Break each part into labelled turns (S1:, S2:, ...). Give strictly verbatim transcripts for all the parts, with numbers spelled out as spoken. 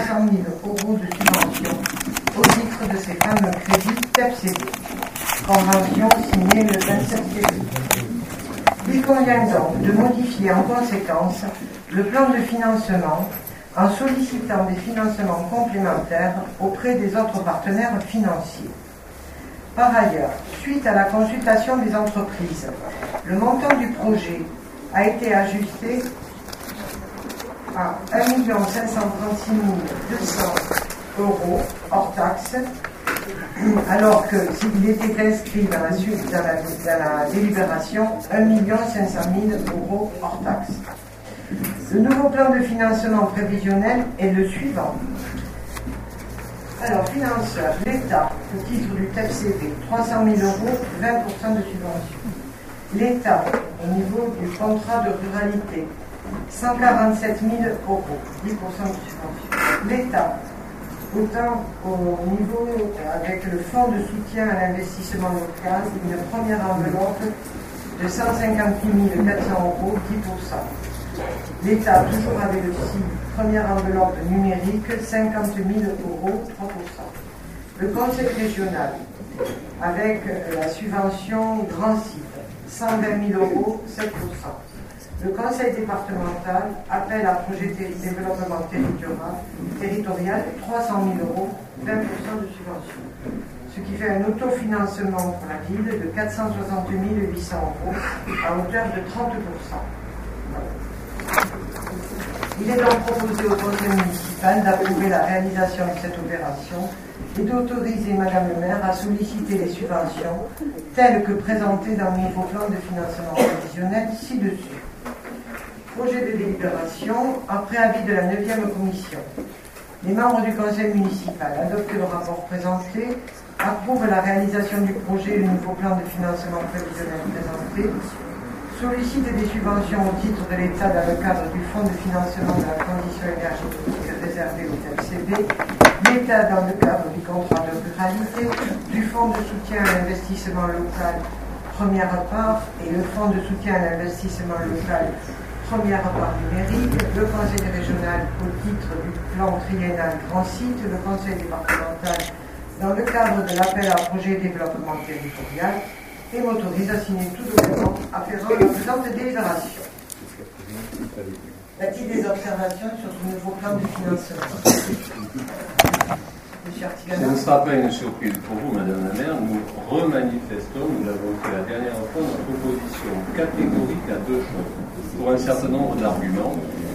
S1: cent mille euros de subvention au titre de ces fameux crédits T E P C B. Convention signée le vingt-sept février. Il convient donc de modifier en conséquence le plan de financement en sollicitant des financements complémentaires auprès des autres partenaires financiers. Par ailleurs, suite à la consultation des entreprises, le montant du projet a été ajusté à un million cinq cent trente-six mille deux cents euros hors taxe, alors que s'il était inscrit dans la, suite, dans la, dans la délibération, un million cinq cent mille euros hors taxe. Le nouveau plan de financement prévisionnel est le suivant. Alors, financeur, l'État, au titre du T E P C B, trois cent mille euros, vingt pour cent de subvention. L'État, au niveau du contrat de ruralité, cent quarante-sept mille euros, dix pour cent de subvention. L'État, autant au niveau, avec le fonds de soutien à l'investissement local, une première enveloppe de cent cinquante-huit mille quatre cents euros, dix pour cent. L'État, toujours avec le C I B, première enveloppe numérique, cinquante mille euros, trois pour cent. Le Conseil régional, avec la subvention Grand Site, cent vingt mille euros, sept pour cent. Le Conseil départemental, appel à projet de développement territorial, territorial trois cent mille euros, vingt pour cent de subvention. Ce qui fait un autofinancement pour la ville de quatre cent soixante mille huit cents euros à hauteur de trente pour cent. Il est donc proposé au Conseil municipal d'approuver la réalisation de cette opération et d'autoriser Madame le maire à solliciter les subventions telles que présentées dans le nouveau plan de financement prévisionnel ci-dessus. Projet de délibération en préavis de la neuvième commission. Les membres du Conseil municipal adoptent le rapport présenté, approuvent la réalisation du projet et le nouveau plan de financement prévisionnel présenté, sollicite des subventions au titre de l'État dans le cadre du Fonds de financement de la transition énergétique réservé au T E P C B, l'État dans le cadre du contrat de ruralité, du Fonds de soutien à l'investissement local, première part, et le Fonds de soutien à l'investissement local, première part numérique, le Conseil régional au titre du plan triennal Grand Site, le Conseil départemental dans le cadre de l'appel à projet développement territorial, et m'autorise à signer tout document afférent à la présente délibération. Y a-t-il des observations sur ce nouveau plan de financement? Monsieur Artiganas.
S2: Ce ne sera pas une surprise pour vous, Madame la maire. Nous remanifestons, nous l'avons fait la dernière fois, notre opposition catégorique à deux choses, pour un certain nombre d'arguments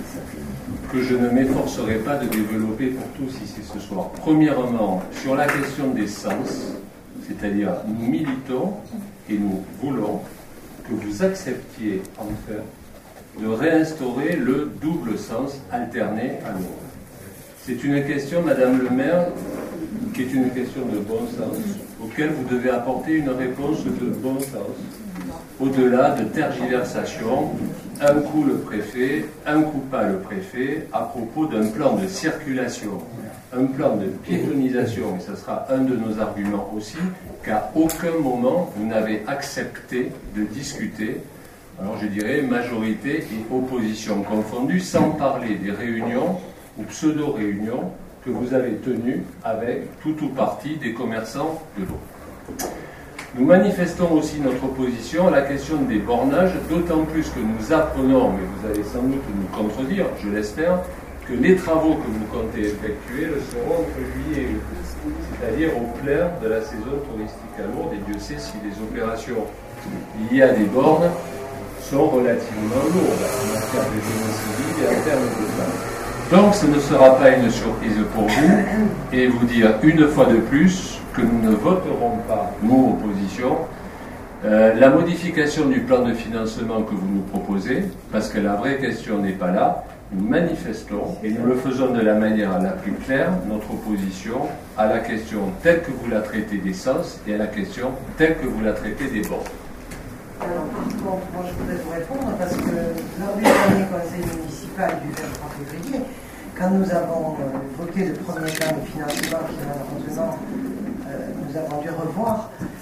S2: que je ne m'efforcerai pas de développer pour tous ici ce soir. Premièrement, sur la question des sens, c'est-à-dire nous militons et nous voulons que vous acceptiez enfin de réinstaurer le double sens alterné à l'autre. C'est une question, Madame le maire, qui est une question de bon sens, auquel vous devez apporter une réponse de bon sens, au-delà de tergiversation, un coup le préfet, un coup pas le préfet, à propos d'un plan de circulation, un plan de piétonisation, et ce sera un de nos arguments aussi, qu'à aucun moment vous n'avez accepté de discuter, alors je dirais majorité et opposition confondues, sans parler des réunions ou pseudo-réunions que vous avez tenues avec tout ou partie des commerçants de l'eau. Nous manifestons aussi notre opposition à la question des bornages, d'autant plus que nous apprenons, mais vous allez sans doute nous contredire, je l'espère, que les travaux que vous comptez effectuer le seront entre juillet et août, c'est-à-dire au clair de la saison touristique à Lourdes, et Dieu sait si les opérations liées à des bornes sont relativement lourdes en matière de génie civil et en termes de temps. Donc ce ne sera pas une surprise pour vous, et vous dire une fois de plus que nous ne voterons pas, nous, opposition, euh, la modification du plan de financement que vous nous proposez, parce que la vraie question n'est pas là. Nous manifestons, et nous le faisons de la manière la plus claire, notre opposition à la question telle que vous la traitez des sens et à la question telle que vous la traitez des bords.
S1: Alors, par contre, moi je voudrais vous répondre parce que lors du dernier conseil municipal du vingt-trois février, quand nous avons euh, voté le premier plan de financement qui malheureusement euh, nous avons dû revoir,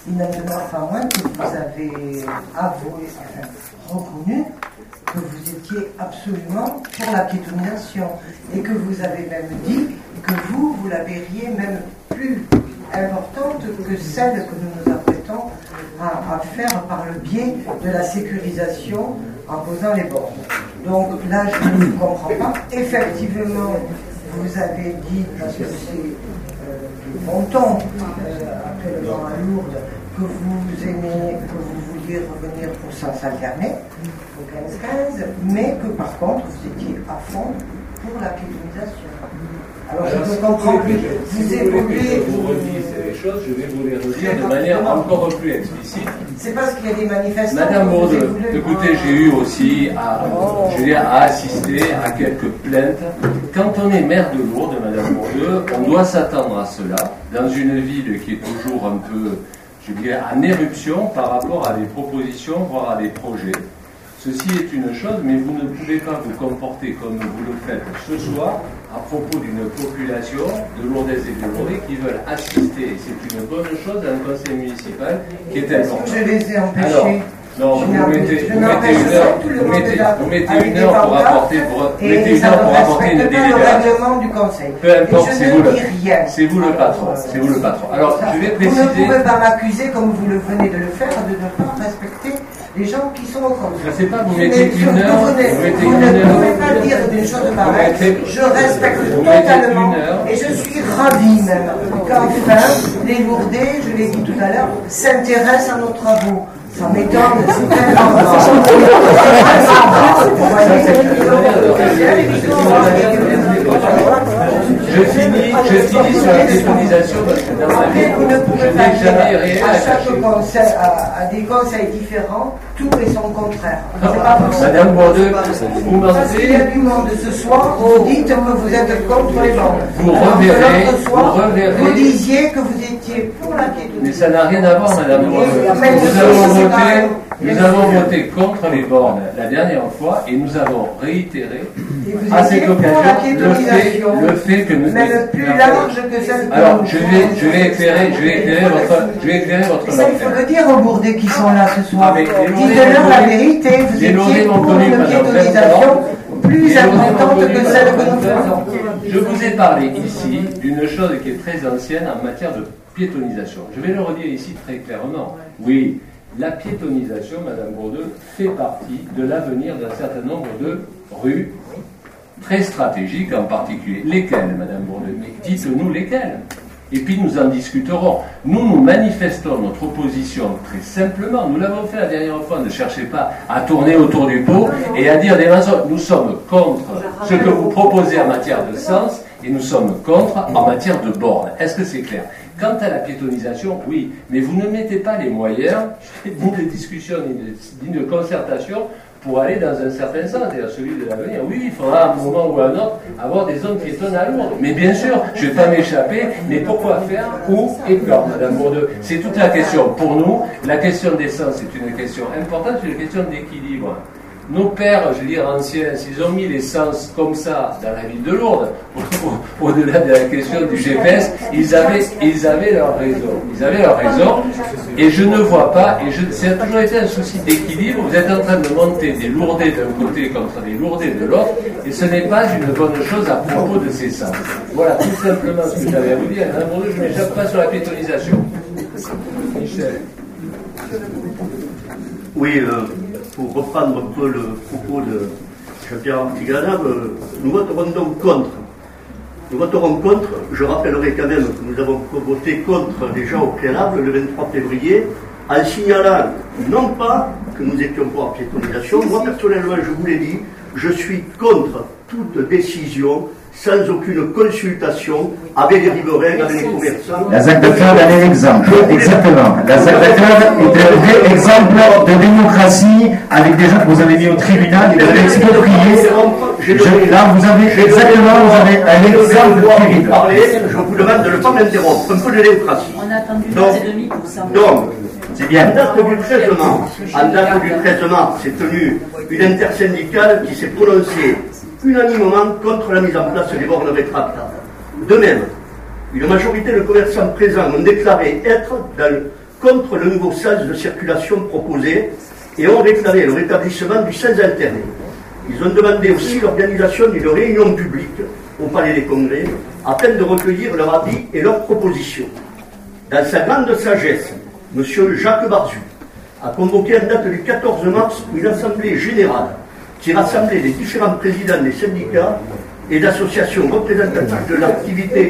S1: il n'en demeure pas moins que vous avez avoué, enfin, reconnu que vous étiez absolument pour la piétonisation et que vous avez même dit que vous, vous la verriez même plus importante que celle que nous nous apprêtons à, à faire par le biais de la sécurisation en posant les bornes. Donc là, je ne comprends pas. Effectivement, vous avez dit, parce que c'est euh, du bon ton, euh, après le vent à Lourdes, que vous aimez, que vous vouliez revenir au sens alterné, au quinze quinze, mais que par contre, vous étiez à fond pour la piétonisation. Alors, Alors je ne comprends plus. Vous évoluez.
S2: Je vous redis ces choses, je vais vous les redire de manière encore plus explicite.
S1: C'est parce qu'il y a des manifestants.
S2: Madame Bourdeux, écoutez, j'ai eu aussi à, je veux dire, à assister à quelques plaintes. Quand on est maire de Lourdes, Madame Bourdeux, on doit s'attendre à cela dans une ville qui est toujours un peu, je dirais, en éruption par rapport à des propositions, voire à des projets. Ceci est une chose, mais vous ne pouvez pas vous comporter comme vous le faites ce soir à propos d'une population de Lourdes et de Lourdes qui veulent assister, et c'est une bonne chose, à un conseil municipal qui est important.
S1: Je les ai empêchés.
S2: Alors, non, vous mettez, vous mettez une heure, vous mettez, vous mettez une heure pour apporter, pour, vous mettez une heure pour apporter une délibération.
S1: Du conseil.
S2: Peu importe, c'est vous,
S1: c'est
S2: vous le patron. C'est vous le patron. Alors, je vais préciser.
S1: Vous ne pouvez pas m'accuser, comme vous le venez de le faire, de ne pas respecter les gens qui sont au conseil.
S2: Je ne sais pas, vous mettez une heure.
S1: Vous ne pouvez pas dire des choses pareilles. Je respecte totalement et je suis ravi même qu'enfin les Lourdais, je l'ai dit tout à l'heure, s'intéressent à nos travaux. Ça m'étonne, c'est tellement
S2: Je finis, je finis sur la piétonisation parce que dans ma vie,
S1: vous ne pouvez
S2: je
S1: pas
S2: n'ai jamais rien
S1: dire à chaque conseil, à, à des conseils différents, tout est son contraire. C'est pas possible.
S2: Madame Bourdeux, vous
S1: Parce qu'il y a
S2: mentez.
S1: du monde ce soir, vous dites que vous êtes contre les banques.
S2: Vous
S1: Alors que
S2: reverrez,
S1: l'autre soir,
S2: vous reverrez.
S1: vous disiez que vous étiez pour la piétonisation.
S2: Mais ça n'a rien à voir, Madame Bourdeux. Nous avons voté, nous avons voté contre les bornes la dernière fois et nous avons réitéré à cette occasion le fait, le fait que nous.
S1: Même plus large que celle que
S2: Alors,
S1: nous
S2: je vais, je vais éclairer, je vais éclairer votre, je vais éclairer votre
S1: ça, il faut le dire aux Bourdais qui sont là ce soir.
S2: Ah, mais les Lourdais
S1: Dites-leur
S2: m'ont
S1: la
S2: connu.
S1: vérité. Vous
S2: Les
S1: étiez
S2: Lourdais m'ont
S1: pour
S2: connu
S1: une
S2: pendant
S1: piétonisation
S2: vingt ans.
S1: plus
S2: Les Lourdais m'ont
S1: importante
S2: connu
S1: que
S2: pendant
S1: celle que
S2: vingt
S1: nous
S2: ans.
S1: faisons.
S2: Je vous ai parlé ici d'une chose qui est très ancienne en matière de piétonisation. Je vais le redire ici très clairement. Oui, la piétonisation, Madame Bourdeux, fait partie de l'avenir d'un certain nombre de rues très stratégiques en particulier. Lesquelles, Madame Bourdeux? Mais dites-nous lesquelles. Et puis nous en discuterons. Nous, nous manifestons notre opposition très simplement. Nous l'avons fait la dernière fois. Ne cherchez pas à tourner autour du pot et à dire des mensonges. Nous sommes contre ce que vous proposez en matière de sens et nous sommes contre en matière de bornes. Est-ce que c'est clair? Quant à la piétonisation, oui, mais vous ne mettez pas les moyens, ni de discussion, ni de, ni de concertation, pour aller dans un certain sens, c'est-à-dire celui de l'avenir. Oui, il faudra à un moment ou à un autre avoir des zones piétonnes à Lourdes. Mais bien sûr, je ne vais pas m'échapper, mais pourquoi faire, où et quand, Madame Bourdeux? C'est toute la question. Pour nous, la question des sens, c'est une question importante, c'est une question d'équilibre. Nos pères, je veux dire anciens, s'ils ont mis les sens comme ça dans la ville de Lourdes, au-delà de la question du G P S, ils avaient, ils avaient leur raison. Ils avaient leur raison, et je ne vois pas, et je, c'est toujours été un souci d'équilibre. Vous êtes en train de monter des Lourdais d'un côté contre des Lourdais de l'autre, et ce n'est pas une bonne chose à propos de ces sens. Voilà tout simplement ce que j'avais à vous dire. Madame Bourdeux, je ne m'échappe pas sur la piétonisation. Michel.
S3: Oui, euh, pour reprendre un peu le propos de Jean-Pierre Artiganab, euh, nous voterons donc contre. Nous voterons contre. Je rappellerai quand même que nous avons voté contre déjà au préalable le vingt-trois février, en signalant non pas que nous étions pour la piétonisation. Moi personnellement, je vous l'ai dit, je suis contre toute décision sans aucune consultation avec les riverains, avec les commerçants.
S4: La Z A C de Claude en est l'exemple, exactement. La Z A C de Claude est un vrai exemple de démocratie avec des gens que vous avez mis au tribunal et vous avez exproprié. Je, là, vous avez exactement, vous avez un exemple terrible.
S3: Je vous demande de ne pas m'interrompre. Un peu de démocratie.
S5: On a attendu deux
S3: Donc,
S5: heures trente pour ça.
S3: donc,
S4: C'est bien.
S3: En date du treize mars, en date du treize mars, s'est tenue une intersyndicale qui s'est prononcée unanimement contre la mise en place des bornes rétractables. De même, une majorité de commerçants présents ont déclaré être dans le contre le nouveau sens de circulation proposé et ont réclamé le rétablissement du sens alterné. Ils ont demandé aussi l'organisation d'une réunion publique au Palais des Congrès afin de recueillir leur avis et leurs propositions. Dans sa grande sagesse, M. Jacques Barzu a convoqué en date du quatorze mars une assemblée générale qui rassemblait les différents présidents des syndicats et d'associations représentatives de l'activité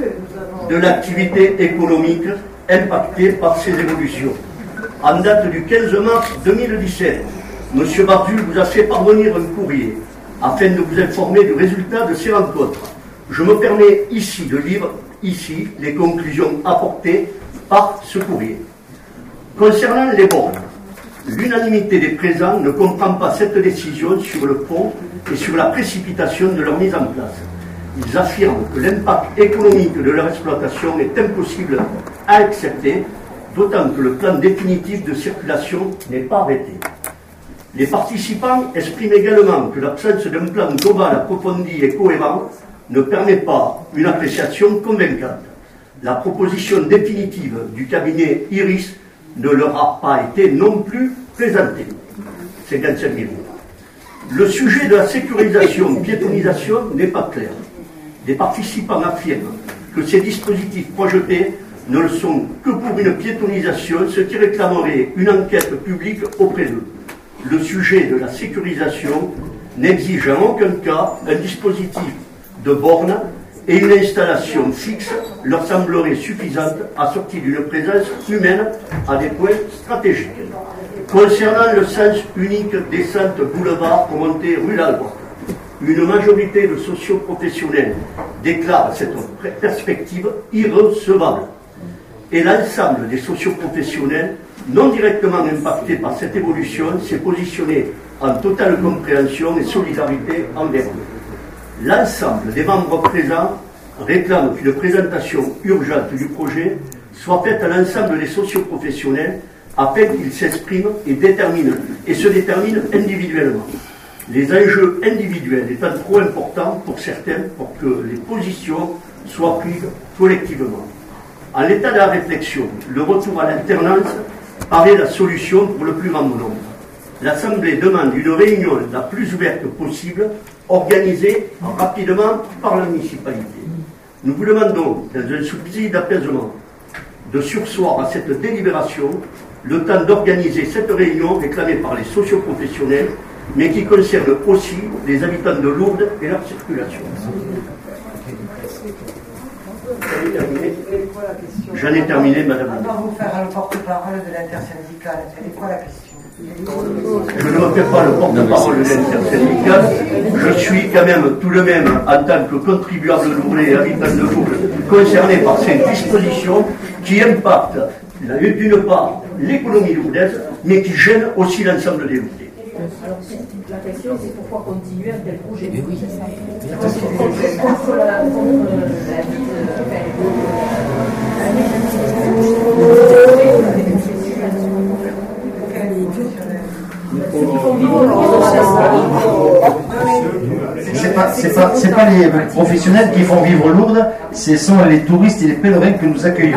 S3: de l'activité économique impactée par ces évolutions. En date du quinze mars deux mille dix-sept, M. Barzu vous a fait parvenir un courrier afin de vous informer du résultat de ces rencontres. Je me permets ici de lire ici les conclusions apportées par ce courrier. Concernant les bornes, l'unanimité des présents ne comprend pas cette décision sur le fond et sur la précipitation de leur mise en place. Ils affirment que l'impact économique de leur exploitation est impossible à accepter, d'autant que le plan définitif de circulation n'est pas arrêté. Les participants expriment également que l'absence d'un plan global approfondi et cohérent ne permet pas une appréciation convaincante. La proposition définitive du cabinet Iris ne leur a pas été non plus présentée. cinquante-cinq mille. Le sujet de la sécurisation-piétonisation n'est pas clair. Les participants affirment que ces dispositifs projetés ne le sont que pour une piétonisation, ce qui réclamerait une enquête publique auprès d'eux. Le sujet de la sécurisation n'exige en aucun cas un dispositif de borne et une installation fixe leur semblerait suffisante assortie d'une présence humaine à des points stratégiques. Concernant le sens unique descente boulevard pour monter rue Lalbois, une majorité de socioprofessionnels déclare cette perspective irrecevable. Et l'ensemble des socioprofessionnels non directement impactés par cette évolution s'est positionné en totale compréhension et solidarité envers eux. L'ensemble des membres présents réclament qu'une présentation urgente du projet soit faite à l'ensemble des socioprofessionnels afin qu'ils s'expriment et déterminent et se déterminent individuellement. Les enjeux individuels étant trop importants pour certains pour que les positions soient prises collectivement. À l'état de la réflexion, le retour à l'alternance paraît la solution pour le plus grand nombre. L'Assemblée demande une réunion la plus ouverte possible, organisée rapidement par la municipalité. Nous vous demandons, dans un souci d'apaisement, de surseoir à cette délibération le temps d'organiser cette réunion réclamée par les socioprofessionnels, mais qui concerne aussi les habitants de Lourdes et leur circulation. J'en ai terminé, madame.
S1: On va vous faire le porte-parole de l'intersyndicale. Elle est quoi la question?
S3: Je ne me fais pas le porte-parole de l'intersyndicale. Je suis quand même tout de même, en tant que contribuable lourdais et habitant de Lourdes, concerné par ces dispositions qui impactent d'une part l'économie lourdaise, mais qui gênent aussi l'ensemble des Lourdais.
S5: Alors, la question, c'est pourquoi continuer un tel projet?
S4: Mais oui.
S5: Contre la
S4: C'est pas, c'est pas, c'est pas les professionnels qui font vivre Lourdes, ce sont les touristes et les pèlerins que nous accueillons.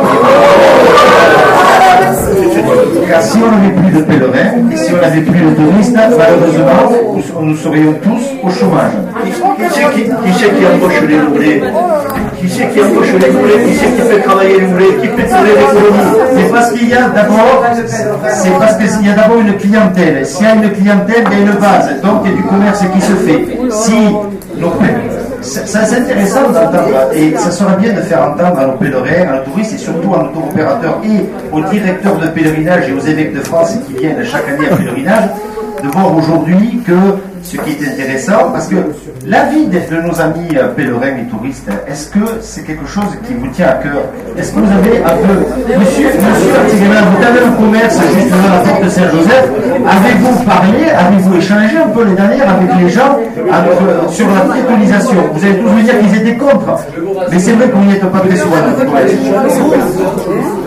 S4: Car si on n'avait plus de pèlerins et si on n'avait plus de touristes, malheureusement, nous, nous serions tous au chômage.
S3: Qui, qui c'est qui, qui, c'est qui embauche les Lourdais? Qui c'est qui embauche les Lourdais? Qui c'est qui fait travailler les Lourdais? Qui fait tourner l'économie?
S4: C'est parce qu'il y a d'abord, c'est parce qu'il y a d'abord une clientèle. S'il y a une clientèle, il y a une base. Donc il y a du commerce qui se fait. Si nos Ça, c'est intéressant d'entendre, et ça serait bien de faire entendre à nos pèlerins, à nos touristes et surtout à nos tour opérateurs et aux directeurs de pèlerinage et aux évêques de France qui viennent chaque année à pèlerinage, de voir aujourd'hui que ce qui est intéressant, parce que la vie de nos amis pèlerins et touristes, est-ce que c'est quelque chose qui vous tient à cœur? Est-ce que vous avez un peu, monsieur, monsieur Artiganin, vous avez un commerce juste devant la porte de Saint-Joseph, avez-vous parlé, avez-vous échangé un peu les dernières avec les gens avec, sur la piétonisation? Vous allez tous me dire qu'ils étaient contre, mais c'est vrai qu'on n'y est pas très souvent dans notre commerce.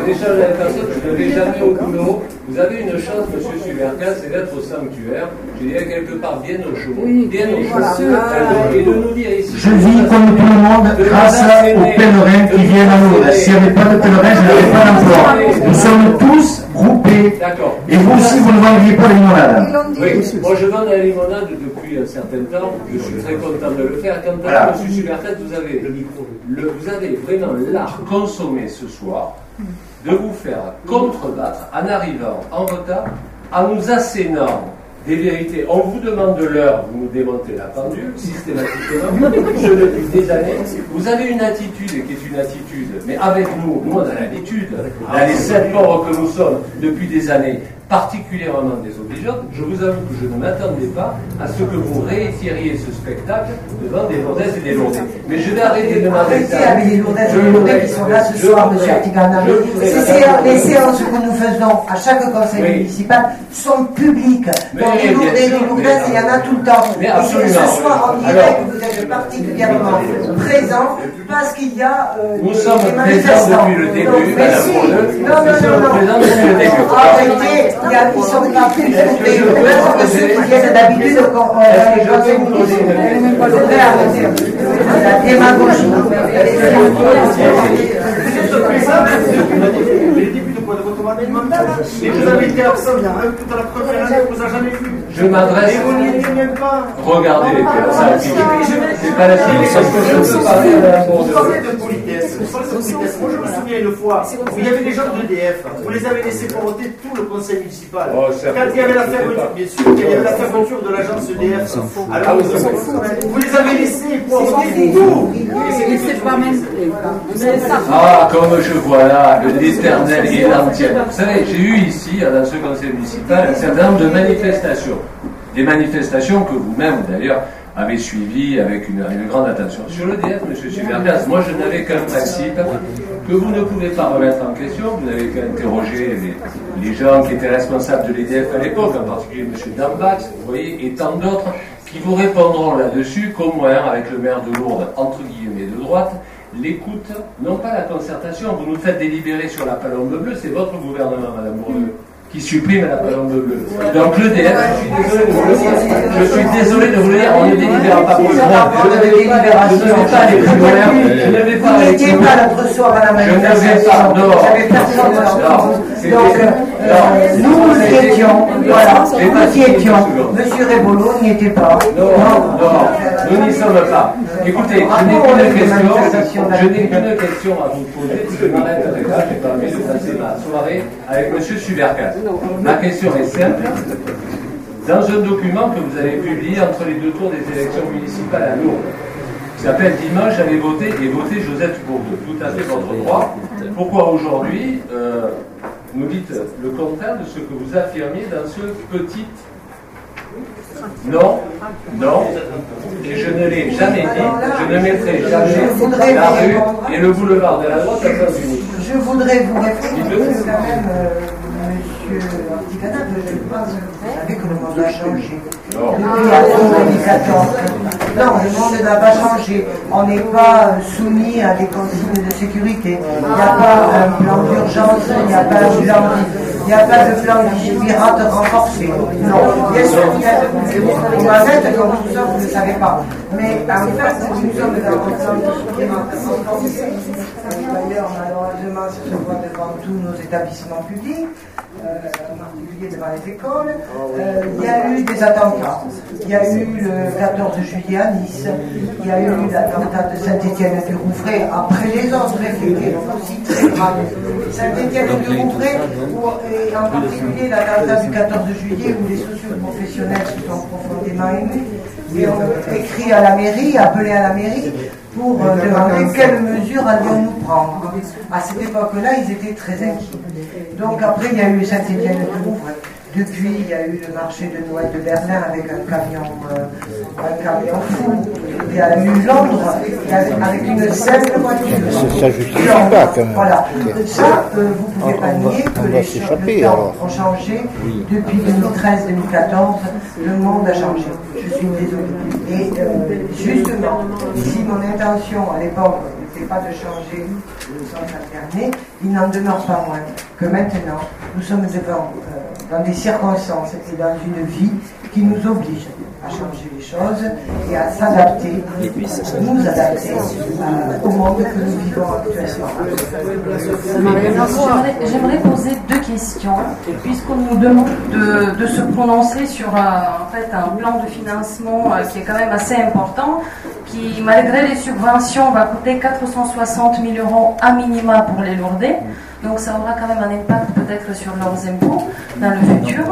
S2: c'est l'échange avec personne, je ne vais jamais au boulot. Vous avez une chance, monsieur Subercas, c'est d'être au sanctuaire. Je dirais quelque part bien au chaud. Bien au chaud. Et de nous dire ici.
S4: Je vis comme tout le monde grâce aux pèlerins qui viennent à Lourdes. S'il n'y avait pas de pèlerins, je n'avais pas d'emploi. Nous sommes tous groupés.
S2: D'accord.
S4: Et vous aussi, vous ne vendiez pas les limonades.
S2: Oui, moi je vends la limonade depuis un certain temps. Je suis très content de le faire. Quant à voilà. monsieur Subercas, vous avez le micro. Le, vous avez vraiment l'art consommé ce soir de vous faire contrebattre en arrivant en retard, en nous assénant des vérités. On vous demande de l'heure, vous nous démontez la pendule, systématiquement, je depuis des années. Vous avez une attitude qui est une attitude, mais avec nous, nous on a l'habitude, dans les sept pauvres que nous sommes depuis des années, particulièrement désobligeante, je vous avoue que je ne m'attendais pas à ce que vous réitériez ce spectacle devant des Lourdaises et des Lourdais. Mais je vais arrêter de m'arrêter.
S1: Arrêtez avec les Lourdaises et les Lourdais qui sont là ce soir, monsieur Artiganami. Les séances que nous faisons à chaque conseil oui. municipal sont publiques.
S2: Mais
S1: Donc les Lourdais et les Lourdaises, il y en a tout le temps.
S2: Mais
S1: et ce soir, on dirait que vous êtes particulièrement présents parce qu'il y a euh,
S2: nous
S1: des,
S2: sommes
S1: des
S2: présents depuis le début.
S1: Donc, mais si, non, non, non, non. Arrêtez. Il y a, ils sont pas plus groupés que ceux qui viennent d'habitude au conseil municipal. Il faudrait arrêter la démagogie.
S6: Et vous avez été absent toute la première année, vous n'avez jamais vu.
S2: Je m'adresse. Regardez, ça c'est pas la fille, parce que je ne peux pas parler
S6: Vous parlez de politesse. Vous parlez de politesse. Moi, je me souviens une fois où il y avait des gens de l'E D F. Vous les avez laissés porter tout le conseil municipal.
S2: Oh,
S6: quand il y avait la fermeture, bien sûr, quand il y avait la fermeture de l'agence E D F. Alors, vous les avez laissés porter tout.
S5: C'est pas même.
S2: Ah, comme je vois là, l'éternel et l'entier. Vous savez, j'ai eu ici, dans ce conseil municipal, un certain nombre de manifestations. Des manifestations que vous-même, d'ailleurs, avez suivies avec une, une grande attention. Sur l'E D F, M. Subercas, moi je n'avais qu'un principe que vous ne pouvez pas remettre en question. Vous n'avez qu'à interroger les, les gens qui étaient responsables de l'E D F à l'époque, en particulier M. Dambax, vous voyez, et tant d'autres, qui vous répondront là-dessus qu'au moins, avec le maire de Lourdes, entre guillemets, de droite, l'écoute, non pas la concertation, vous nous faites délibérer sur la palombe bleue, c'est votre gouvernement, Madame Bourdieu, qui supprime la palombe bleue. Donc l'E D F, je suis désolé de vous le dire, je suis désolé de vous le dire, on ne délibère pas pour ça. Je ne vais pas aller plus loin, je ne vais pas
S1: Vous
S2: aller plus
S1: n'étiez
S2: loin.
S1: pas l'autre soir à la manifestation.
S2: Je ne vais pas, non.
S1: J'avais personne
S2: Non, c'était-
S1: Donc, euh, nous, nous y étions, voilà, nous y étions. Monsieur Rébolo n'y était pas.
S2: Non, non, nous n'y sommes pas. Écoutez, je n'ai qu'une question, je n'ai qu'une question à vous poser, parce que je m'arrête avec ça, j'ai pas envie de passer ma soirée avec M. Subercas. Ma question est simple. Dans un document que vous avez publié entre les deux tours des élections municipales à Lourdes, qui s'appelle Dimanche, j'avais voté et voté Josette Bourdieu. Tout à fait votre droit. Pourquoi aujourd'hui euh, nous dites le contraire de ce que vous affirmiez dans ce petit... Non, non, et je ne l'ai jamais dit, je ne mettrai jamais la rue et le boulevard de la droite à sens unique.
S1: Je voudrais vous répondre, parce que quand même, euh, monsieur Artiganami, je pense que vous savez que le monde a changé. Depuis la deux mille quatorze. Non, le monde n'a pas changé. On n'est pas soumis à des consignes de sécurité. Il n'y a pas un plan d'urgence, il n'y a pas un plan, il n'y a pas de plan vigipirate renforcé. Non, bien sûr, il y a on m'arrête comme tout ça, vous ne le savez pas. Mais en fait, nous sommes dans un plan vigipirate renforcé. D'ailleurs, malheureusement, ça se voit devant tous nos établissements publics, euh, en particulier devant les écoles. Euh, il y a eu des attentats. Il y a eu le quatorze juillet à Nice. Il y a eu l'attentat de Saint-Étienne-du-Rouvray après les autres effets, donc aussi très graves. Saint-Étienne-du-Rouvray, et en particulier l'attentat du quatorze juillet où les socio-professionnels se sont profondément émus et ont écrit à la mairie, appelé à la mairie pour euh, demander quelles mesures allions-nous prendre. À cette époque-là, ils étaient très inquiets. Donc après, il y a eu Saint-Étienne-du-Rouvray. Depuis, il y a eu le marché de Noël de Berlin avec un camion, euh, un camion fou. Il y a eu Londres avec une simple voiture.
S7: Ça justifie pas quand même.
S1: Voilà. Ça, euh, vous pouvez pas nier que les
S7: s'échapper,
S1: temps
S7: alors.
S1: ont changé. Depuis deux mille treize deux mille quatorze, le monde a changé. Je suis désolée. Et euh, justement, si mon intention à l'époque était n'était pas de changer le sens alterné, il n'en demeure pas moins que maintenant, nous sommes devant, euh, dans des circonstances et dans une vie qui nous oblige à changer les choses et à s'adapter, nous adapter euh, au monde que nous vivons actuellement.
S8: J'aimerais, j'aimerais poser deux questions, puisqu'on nous demande de, de se prononcer sur euh, en fait, un plan de financement euh, qui est quand même assez important, qui malgré les subventions va coûter quatre cent soixante mille euros à minima pour les Lourdais. Donc ça aura quand même un impact peut-être sur leurs impôts dans le futur.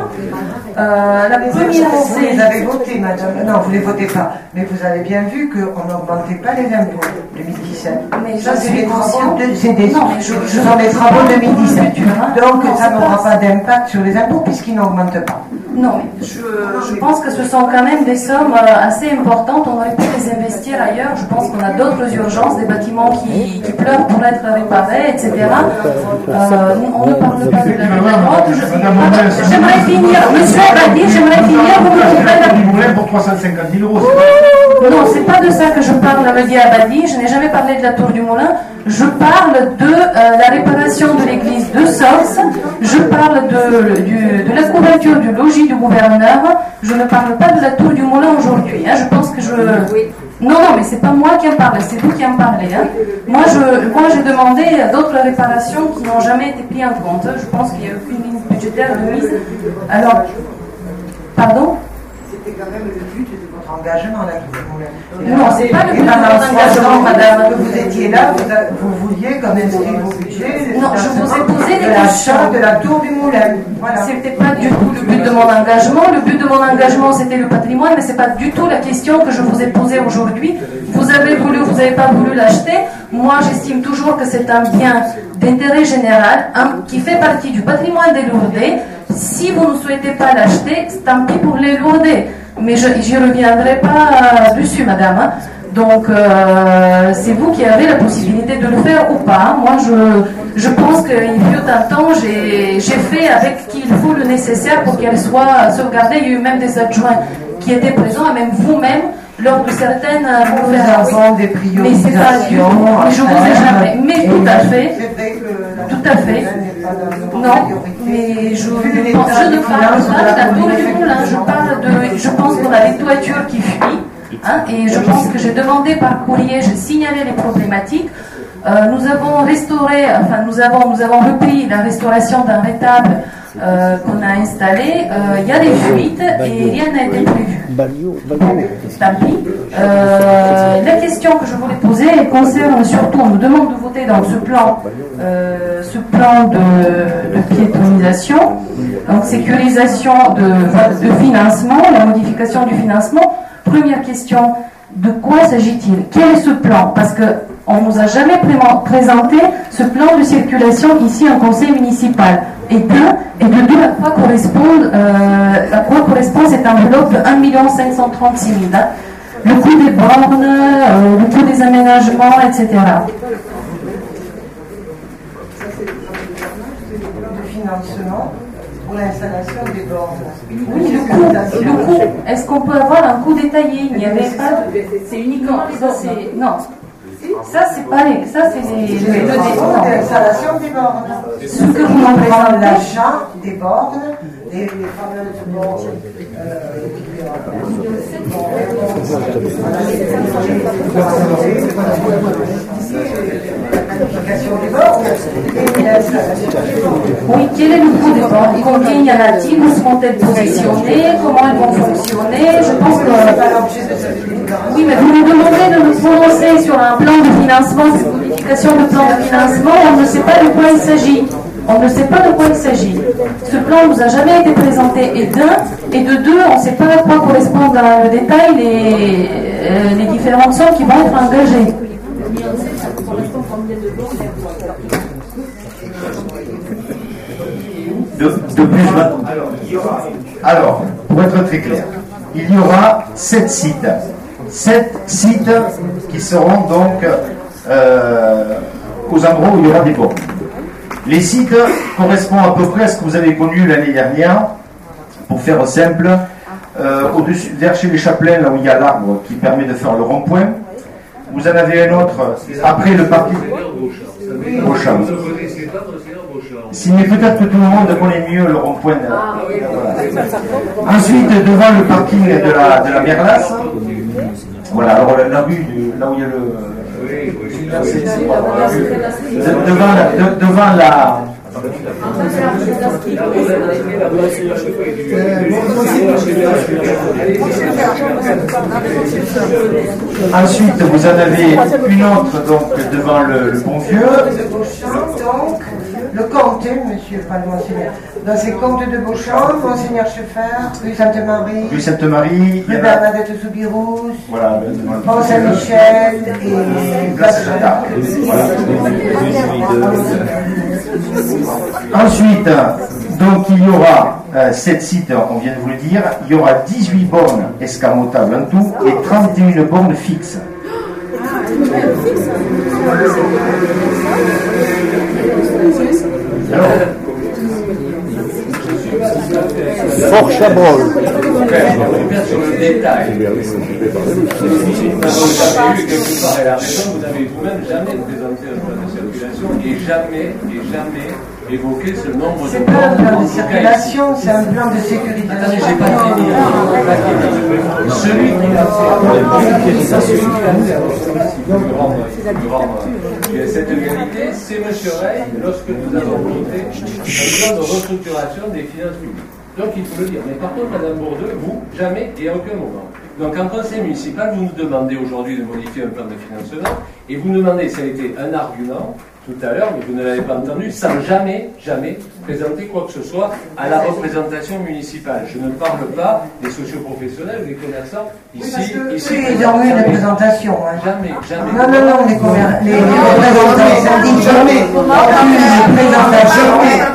S8: Euh, la première, c'est...
S1: Vous avez voté, madame. Non, vous ne les votez pas. Mais vous avez bien vu qu'on n'augmentait pas les impôts deux mille dix-sept.
S8: Mais
S1: ça,
S8: je
S1: c'est
S8: suis
S1: les travaux
S8: consciente.
S1: de... C'est des...
S8: Non, mais je, je,
S1: ce sont les travaux deux mille dix-sept. Donc
S8: non,
S1: ça n'aura pas d'impact sur les impôts puisqu'ils n'augmentent pas.
S8: Non, mais je, je pense que ce sont quand même des sommes assez importantes. On aurait pu les investir ailleurs. Je pense qu'on a d'autres urgences, des bâtiments qui, qui pleurent pour être réparés, et cetera. Euh, on ne parle pas de la drogue. J'aimerais finir, monsieur Abadi, j'aimerais finir. Vous me couperez la...
S7: pour trois cent cinquante mille euros.
S8: Non, c'est pas de ça que je parle, Abadi Abadi. Je n'ai jamais parlé de la tour du Moulin. Je parle de euh, la réparation de l'église de Sors. Je parle de, du, de la couverture du logis du gouverneur. Je ne parle pas de la tour du Moulin aujourd'hui. Hein. Je pense que je... Non, non, mais c'est pas moi qui en parle, c'est vous qui en parlez. Hein. Moi, je, moi, j'ai demandé d'autres réparations qui n'ont jamais été prises en compte. Je pense qu'il n'y a aucune ligne budgétaire de mise. Alors, pardon ?
S1: C'était quand même le but de votre engagement, là.
S8: Non, c'est pas le but de votre engagement, madame.
S1: Vous étiez là, vous, a, vous vouliez qu'on inscrive au budget.
S8: Non, je vous ai posé des
S1: de
S8: questions.
S1: De la tour du Moulin. Voilà.
S8: C'était pas du tout le but de mon engagement. Le but de mon engagement, c'était le patrimoine, mais c'est pas du tout la question que je vous ai posée aujourd'hui. Vous avez voulu, vous n'avez pas voulu l'acheter. Moi, j'estime toujours que c'est un bien d'intérêt général, hein, qui fait partie du patrimoine des Lourdais. Si vous ne souhaitez pas l'acheter, tant pis pour les Lourdais. Mais je n'y reviendrai pas euh, dessus, madame. Hein. Donc, euh, c'est vous qui avez la possibilité de le faire ou pas. Moi, je, je pense qu'il fut un temps, j'ai, j'ai fait avec qu'il faut le nécessaire pour qu'elle soit sauvegardée. Il y a eu même des adjoints qui étaient présents, et même vous-même, lors de certaines conférences.
S1: Des
S8: mais c'est pas du tout. Mais je vous ai jamais. Mais tout à fait. Tout à fait. Non, mais je, je ne parle pas de la tour du Moulin. Je parle de. Je pense qu'on a des toitures qui fuient. Hein, et je pense que j'ai demandé par courrier, j'ai signalé les problématiques. Euh, nous avons restauré, enfin nous avons, nous avons repris la restauration d'un rétable euh, qu'on a installé. Il euh, y a des fuites et rien n'a été prévu. Tant pis. Euh, la question que je voulais poser elle concerne surtout, on nous demande de voter dans ce plan, euh, ce plan de, de piétonisation, donc sécurisation de, de financement, la modification du financement. Première question, de quoi s'agit-il? Quel est ce plan? Parce qu'on ne nous a jamais pré- présenté ce plan de circulation ici en conseil municipal. Et d'un, et de deux, à quoi correspond, euh, à quoi correspond cette enveloppe de un million cinq cent trente-six mille hein? Le coût des bornes, euh, le coût des aménagements, et cetera.
S1: De financement pour l'installation des bornes.
S8: Oui, le coût, le coût. Est-ce qu'on peut avoir un coût détaillé? Il n'y avait pas de... C'est uniquement... Ça, c'est... Non. Ça, c'est pas les... Ça, c'est les...
S1: Les
S8: les
S1: travaux d'installation des bornes.
S8: Ce que vous m'en présentez...
S1: L'achat des bornes, les fameuses bornes...
S8: Oui, quel est le coût des bornes? Combien y en a-t-il? Où seront-elles positionnées? Comment elles vont fonctionner? Je pense que... Oui, mais vous nous demandez de nous prononcer sur un plan de financement, cette modification de plan de financement, on ne sait pas de quoi il s'agit. On ne sait pas de quoi il s'agit. Ce plan ne nous a jamais été présenté, et d'un, et de deux, on ne sait pas à quoi correspondent dans le détail les, euh, les différentes sommes qui vont être engagées.
S4: De, de plus, alors, pour être très clair, il y aura sept sites. Sept sites qui seront donc euh, aux endroits où il y aura des bornes. Les sites correspondent à peu près à ce que vous avez connu l'année dernière, pour faire simple, euh, au-dessus, vers chez les Chapelains, là où il y a l'arbre qui permet de faire le rond-point. vous en avez un autre après le parking Beauchamp. Si, mais peut-être que tout le monde connaît mieux le rond-point. De... Ah, oui. Voilà. Ensuite, devant le parking de la, de la Merlasse, voilà, alors la rue, là où il y a le. C'est, c'est, devant la. De, devant la Ensuite, vous en avez une autre donc devant le, le Bon Vieux.
S1: Donc, le comte, monsieur, pas le monseigneur. Dans ces comtes de Beauchamp, Monseigneur Scheffer, rue Sainte-Marie,
S4: rue Sainte-Marie,
S1: rue Bernadette Soubirous,
S4: voilà,
S1: Pont Saint-Michel et Place Jacques.
S4: Ensuite, donc il y aura euh, sept sites, on vient de vous le dire, il y aura dix-huit bornes escamotables en tout et trente et une bornes fixes. Alors,
S7: Fort Chabrol.
S2: Sur le détail. J'ai eu quelque part à la région, vous avez vous-même jamais présenté un plan de circulation et jamais, et jamais évoqué ce nombre de
S1: c'est pas un plan de circulation, c'est un plan de sécurité.
S2: Attendez, j'ai pas fini. Celui qui a fait cette égalité, c'est M. Rey, lorsque nous avons monté un plan de restructuration des finances publiques. Donc il faut le dire. Mais par contre, Madame Bourdeux, vous, jamais et à aucun moment. Donc en conseil municipal, vous nous demandez aujourd'hui de modifier un plan de financement et vous nous demandez, ça a été un argument tout à l'heure, mais vous ne l'avez pas entendu, sans jamais, jamais présenter quoi que ce soit à la représentation municipale. Je ne parle pas des socioprofessionnels, des commerçants. Ici,
S1: oui, parce que
S2: ici,
S1: eux, ils ont eu des présentations. Hein.
S2: Jamais, jamais.
S1: Non, non, non, les, commer- les, les représentants syndicaux jamais. Les présentations.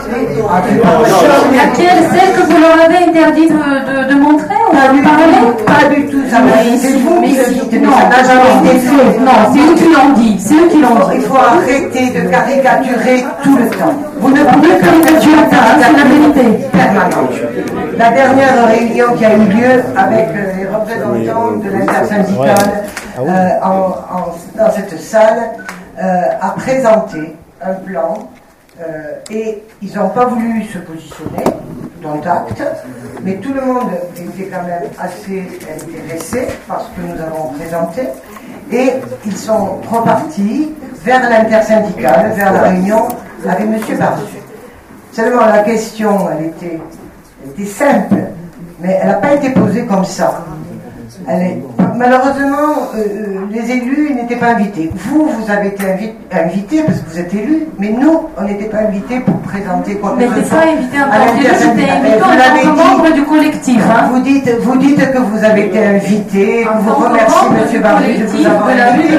S8: Laquelle, celle que vous leur avez interdit de, de, de montrer ou de parler?
S1: Pas du tout, ça m'a dit. C'est vous qui le dites, mais ça n'a jamais été fait.
S8: Non, c'est eux qui l'ont dit. C'est eux qui l'ont dit.
S1: Il faut arrêter de caricaturer tout le temps.
S8: Vous ne pouvez caricaturer pas, c'est la vérité.
S1: Permanente. La dernière réunion qui a eu lieu avec euh, les représentants de l'intersyndicale euh, en, en, dans cette salle euh, a présenté un plan euh, et ils n'ont pas voulu se positionner, dont acte, mais tout le monde était quand même assez intéressé par ce que nous avons présenté et ils sont repartis vers l'intersyndicale, vers la réunion avec M. Barzu. Seulement la question, elle était, elle était simple, mais elle n'a pas été posée comme ça. Elle est, malheureusement, euh, les élus n'étaient pas invités. Vous, vous avez été invi- invités parce que vous êtes élus, mais nous, on n'était pas invités pour présenter quoi que ce soit.
S8: Mais t'es pas invité en tant qu'élu, j'étais invité en tant que membre du collectif. Hein.
S1: Vous dites, vous dites que vous avez été invité, que vous remerciez M. Barbu de vous avoir invité.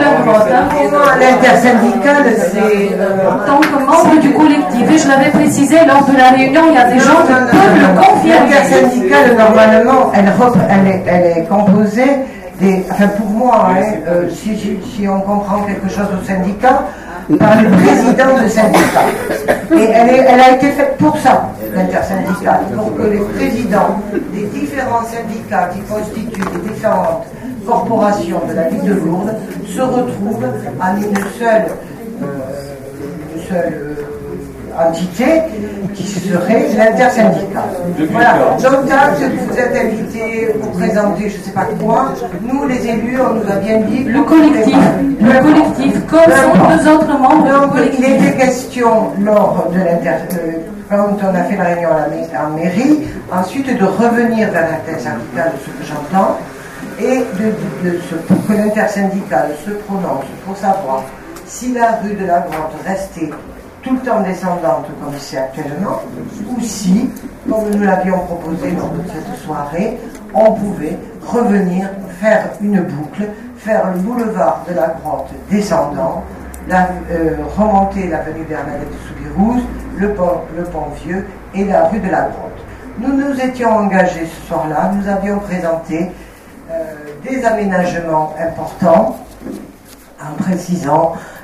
S1: L'intersyndicale, c'est... Euh,
S8: en tant que membre du collectif, et je l'avais précisé lors de la réunion, il y a des gens qui peuvent le confirmer.
S1: L'intersyndicale, normalement, elle, elle, est, elle est composée des, enfin pour moi, hein, euh, si, si on comprend quelque chose au syndicat, par les présidents de syndicats. Et elle, est, elle a été faite pour ça, l'intersyndicale, pour que les présidents des différents syndicats qui constituent les différentes corporations de la ville de Lourdes se retrouvent en une seule, euh, une seule euh, entité qui serait l'intersyndicale. Voilà. Donc là, vous êtes invités pour présenter je ne sais pas quoi. Nous, les élus, on nous a bien dit...
S8: Le collectif, le collectif, comme sont deux autres membres
S1: Donc,
S8: du collectif.
S1: il était question, lors de l'inter... Euh, quand on a fait la réunion à la, en mairie, ensuite de revenir vers l'intersyndicale, ce que j'entends, et de, de, de, de, pour que l'intersyndicale se prononce pour savoir si la rue de la Grotte restait tout le temps descendante comme c'est actuellement, ou si, comme nous l'avions proposé lors de cette soirée, on pouvait revenir faire une boucle, faire le boulevard de la Grotte descendant, la, euh, remonter l'avenue Bernadette Soubirous, le pont, le pont Vieux et la rue de la Grotte. Nous nous étions engagés ce soir-là, nous avions présenté euh, des aménagements importants en précisant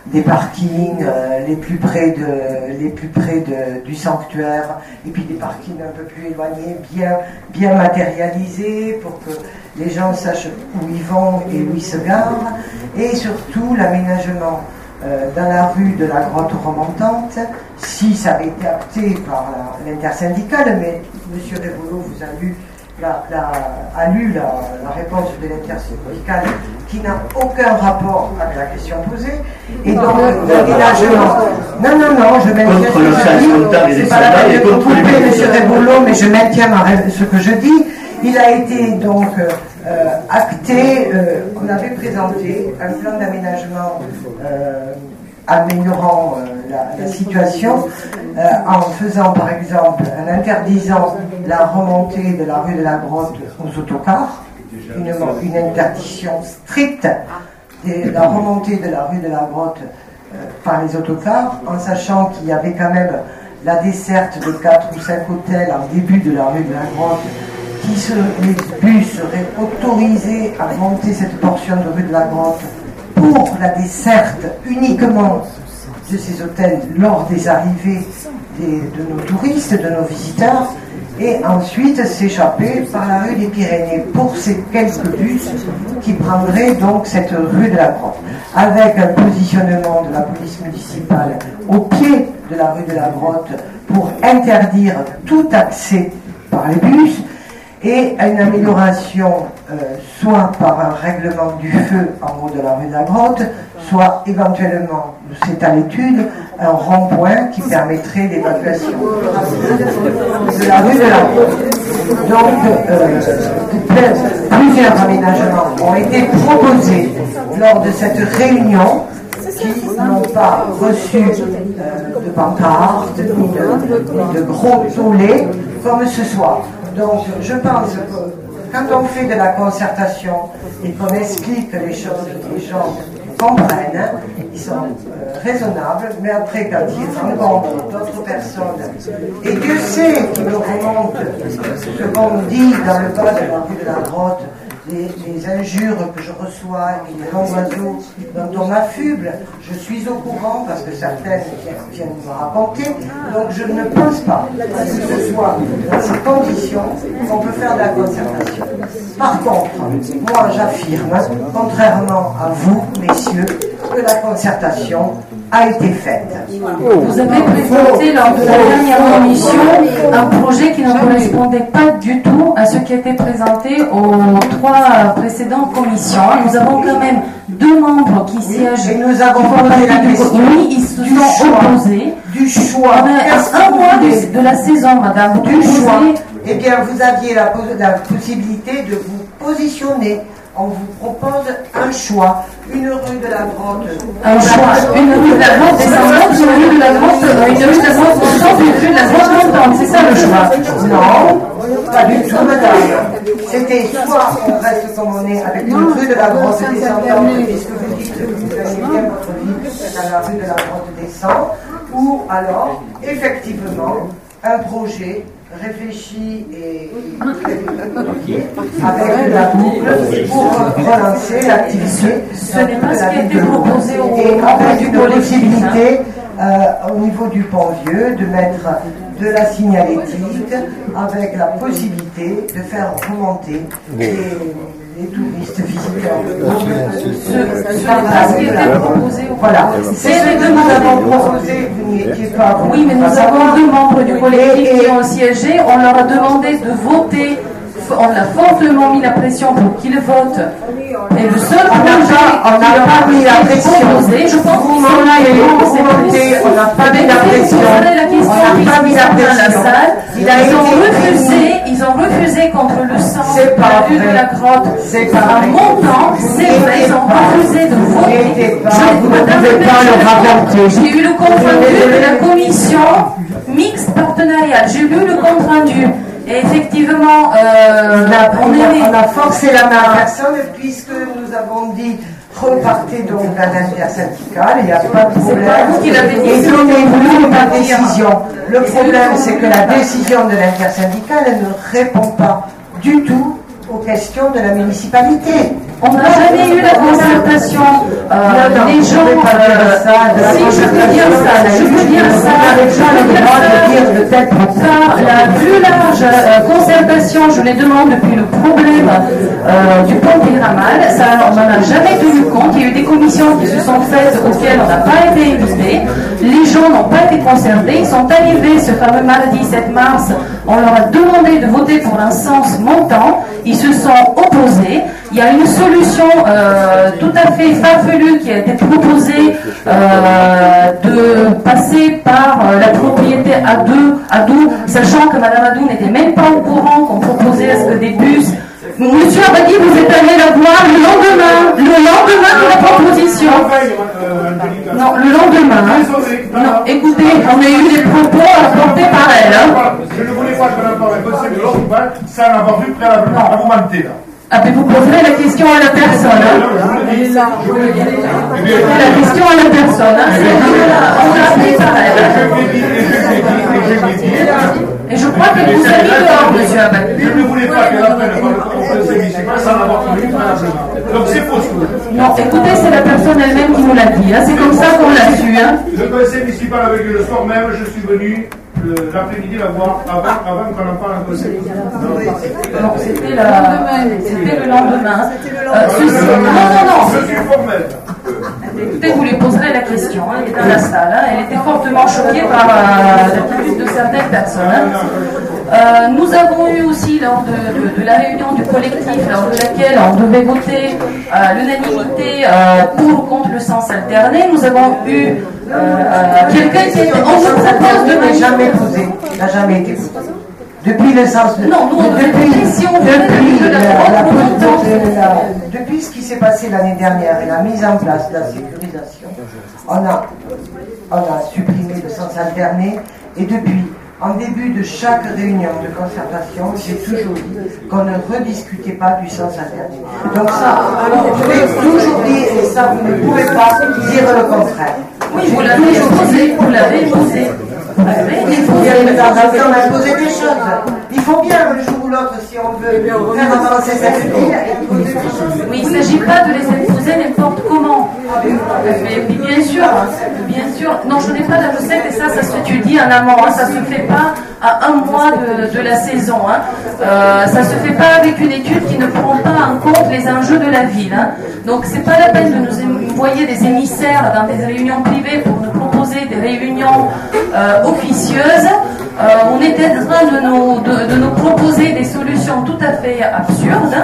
S1: des parkings euh, les plus près, de, les plus près de, du sanctuaire, et puis des parkings un peu plus éloignés, bien, bien matérialisés pour que les gens sachent où ils vont et où ils se garent, et surtout l'aménagement euh, dans la rue de la Grotte Remontante, si ça avait été acté par l'intersyndicale, mais M. Révolo vous a lu La, la, a lu la, la réponse de l'intersyndicale qui n'a aucun rapport avec la question posée, et donc l'aménagement. Non, non, non, je maintiens ce que je dis. C'est pas la peine de couper M. Révolo, mais je maintiens ma, ce que je dis. Il a été donc euh, acté, euh, on avait présenté un plan d'aménagement euh, améliorant euh, la, la situation euh, en faisant par exemple, en interdisant la remontée de la rue de la Grotte aux autocars, une, une interdiction stricte de la remontée de la rue de la Grotte euh, par les autocars, en sachant qu'il y avait quand même la desserte de quatre ou cinq hôtels en début de la rue de la Grotte, qui se, les bus seraient autorisés à monter cette portion de rue de la Grotte pour la desserte uniquement de ces hôtels lors des arrivées des, de nos touristes, de nos visiteurs, et ensuite s'échapper par la rue des Pyrénées pour ces quelques bus qui prendraient donc cette rue de la Grotte, avec un positionnement de la police municipale au pied de la rue de la Grotte pour interdire tout accès par les bus, et une amélioration euh, soit par un règlement du feu en haut de la rue de la Grotte, soit éventuellement, c'est à l'étude, un rond-point qui permettrait l'évacuation de la rue de la Grotte. Donc, euh, plusieurs aménagements ont été proposés lors de cette réunion qui n'ont pas reçu euh, de pancartes ni de, ni de gros tollés comme ce soir. Donc, je pense que quand on fait de la concertation et qu'on explique les choses, les gens comprennent, ils sont euh, raisonnables, mais après, quand ils rencontrent d'autres personnes, et Dieu sait qu'ils me remontent ce qu'on dit dans le bas de la rue de la Grotte, les, les injures que je reçois et les noms d'oiseaux dont on m'affuble, je suis au courant parce que certaines viennent me raconter, donc je ne pense pas que ce soit dans ces conditions qu'on peut faire de la concertation. Par contre, moi j'affirme, contrairement à vous, messieurs, que la concertation a été faite.
S8: Vous avez présenté lors de la dernière commission un projet qui ne correspondait pas du tout à ce qui a été présenté aux trois précédentes commissions. Nous avons quand même deux membres qui siègent.
S1: Et nous avons posé la question.
S8: Oui, ils se sont opposés.
S1: Du choix.
S8: On a un mois de, de la saison, madame.
S1: Du choix. Eh bien, vous aviez la, la possibilité de vous positionner. On vous propose un choix, une rue de la Grotte.
S8: Un choix, une rue de la Grotte descendante, une rue de la Grotte, une rue de la Grotte montante, une rue de la Grotte montante. C'est ça le choix.
S1: Non, pas du tout, madame. C'était soit on reste comme on est avec une rue de la Grotte descendante, puisque vous dites que vous gagnez bien votre vie dans la rue de la Grotte descend, ou alors, effectivement, un projet réfléchi et avec la boucle pour relancer l'activité.
S8: Ce n'est pas ce qui a été proposé au
S1: et avec une possibilité euh, au niveau du Pont-Vieux de mettre de la signalétique avec la possibilité de faire remonter les, les touristes visiteurs.
S8: Ce n'est pas ce qui a été proposé au
S1: Voilà, c'est ce que nous avons proposé, vous n'y étiez pas.
S8: Oui, mais nous avons deux membres du collectif qui ont siégé. On leur a demandé de voter. On a fortement mis la pression pour qu'ils votent. Et le seul projet
S1: on n'a pas mis la pression.
S8: Je pense qu'ils sont là et
S1: on n'a pas mis la pression.
S8: On n'a pas mis la pression. Ils ont refusé, ils ont refusé contre le sang de la rue de la Grotte. En montant, c'est vrai, ils ont refusé de voter.
S1: Vous ne pouvez pas le rapporter.
S8: J'ai eu le compte rendu de la commission mixte partenariale. J'ai lu le compte rendu. Et effectivement, euh,
S1: on, a, on, a, on a forcé la main à personne puisque nous avons dit repartez donc à l'intersyndicale, il n'y a pas de problème. Et donnez-nous la décision. Le problème, c'est que la décision de l'intersyndicale ne répond pas du tout aux questions de la municipalité.
S8: On n'a jamais eu la concertation. Euh,
S1: non, non,
S8: les gens. Euh,
S1: ça, de
S8: si je peux dire ça, je peux dire ça.
S1: Les gens ont le droit de dire de tels propos.
S8: Par la plus large euh, concertation, je les demande depuis le problème euh, du pont Ramal. Ça, on n'en a jamais tenu compte. Il y a eu des commissions qui se sont faites auxquelles on n'a pas été invités. Les gens n'ont pas été concertés. Ils sont arrivés ce fameux mardi sept mars. On leur a demandé de voter pour un sens montant. Ils se sont opposés. Il y a une solution euh, tout à fait farfelue qui a été proposée euh, de passer par euh, la propriété à deux, à deux, sachant que Madame Adou n'était même pas au courant qu'on proposait à ce que des bus. Monsieur Abadi, vous êtes allé la voir le lendemain, le lendemain de la proposition. Non, le lendemain. Hein. Non, écoutez, on a eu des propos apportés par elle. Hein.
S9: Je ne voulais pas que l'on parle un conseil de l'ordre, ça n'a pas vu préalablement argumenté là.
S8: Ah, mais vous poserez la question à la personne. Hein. La question à la personne. Hein. On a appris par elle. Et je crois que vous avez dehors, monsieur Abadi.
S9: Je ne voulais pas qu'elle appelle au conseil municipal sans avoir vu préalablement. Donc c'est faux.
S8: Non, écoutez, c'est la personne elle-même qui nous l'a dit. Hein. C'est comme ça qu'on l'a su. Hein.
S9: Le conseil municipal avec le soir même, je suis venu l'après-midi la voir avant, avant qu'on en parle en conseil.
S8: Non, c'était le lendemain. Euh, ceci... Non, non, non.
S9: Je suis formel.
S8: Écoutez, vous lui poserez la question. Hein. Elle est dans la salle. Hein. Elle était fortement choquée par euh, l'attitude de certaines personnes. Hein. Euh, nous avons eu aussi, lors de, de, de la réunion du collectif, lors de laquelle on devait voter à l'unanimité euh, pour ou contre le sens alterné, nous avons eu euh, quelqu'un qui était... On vous propose de
S1: n'a jamais posé, n'a jamais été posé. Depuis le sens de...
S8: Non, nous, on
S1: depuis,
S8: si on
S1: depuis,
S8: de la,
S1: la, la, la, depuis ce qui s'est passé l'année dernière et la mise en place de la sécurisation, on a, on a supprimé le sens alterné et depuis... En début de chaque réunion de concertation, j'ai toujours dit qu'on ne rediscutait pas du sens alterné. Donc ça, je l'ai toujours dit, et ça, vous ne pouvez pas dire le contraire.
S8: Oui, vous l'avez posé, vous l'avez posé.
S1: Il faut bien de temps en temps imposer des choses. Il faut bien, le jour ou l'autre, si on veut faire avancer cette ville, imposer des choses.
S8: Oui, il ne s'agit pas de les imposer n'importe comment. Mais bien sûr, bien sûr. Non, je n'ai pas la recette et ça, ça s'étudie en amont. Hein. Ça ne se fait pas à un mois de, de la saison. Hein. Euh, ça ne se fait pas avec une étude qui ne prend pas en compte les enjeux de la ville. Hein. Donc, ce n'est pas la peine de nous envoyer des émissaires dans des réunions privées pour nous proposer des réunions euh, officieuses. Euh, on était en train de nous, de, de nous proposer des solutions tout à fait absurdes,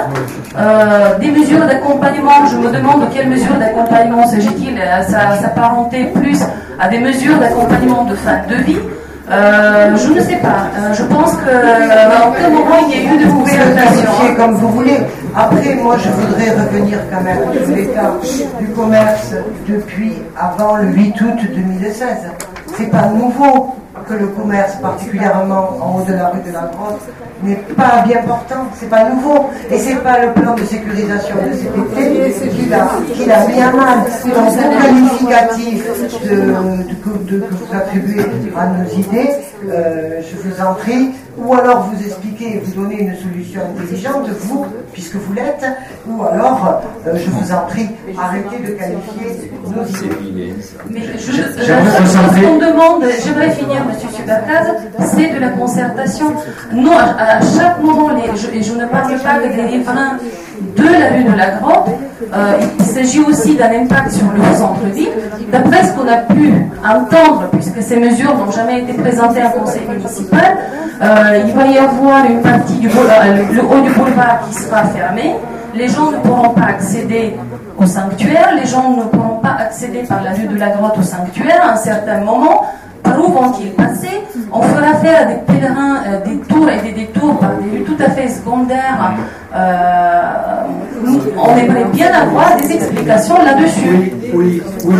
S8: euh, des mesures d'accompagnement. Je me demande de quelles mesures d'accompagnement s'agit-il. Ça s'apparentait plus à des mesures d'accompagnement de fin de vie. Euh, je ne sais pas. Euh, je pense qu'à euh, aucun moment il y a eu de concertation.
S1: Comme vous voulez. Après, moi, je voudrais revenir quand même sur l'état du commerce depuis avant le huit août deux mille seize. C'est pas nouveau que le commerce, particulièrement en haut de la rue de la Grotte, n'est pas bien portant. C'est pas nouveau. Et c'est pas le plan de sécurisation de cet été qui l'a, qui l'a mis à mal. Donc, le qualificatif de, de, de, que vous attribuez à nos idées, euh, je vous en prie, ou alors vous expliquez, vous donnez une solution intelligente, vous, puisque vous l'êtes, ou alors, euh, je vous en prie, arrêtez de qualifier nos idées.
S8: Mais je, je, ce qu'on demande, j'aimerais finir, Monsieur Supercaz, c'est de la concertation. Nous, à, à chaque moment, les, je, et je ne parle pas des riverains de la rue de la Grotte, euh, il s'agit aussi d'un impact sur le centre-ville. D'après ce qu'on a pu entendre, puisque ces mesures n'ont jamais été présentées en conseil municipal, euh, il va y avoir une partie du boulevard, le, le haut du boulevard qui sera fermé. Les gens ne pourront pas accéder au sanctuaire, les gens ne pourront pas accéder par la rue de la Grotte au sanctuaire à un certain moment. Par où vont-ils passer? On fera faire à des pèlerins euh, des tours et des détours par des rues tout à fait secondaires. Euh, nous, on aimerait bien avoir des explications là-dessus.
S1: Oui, oui.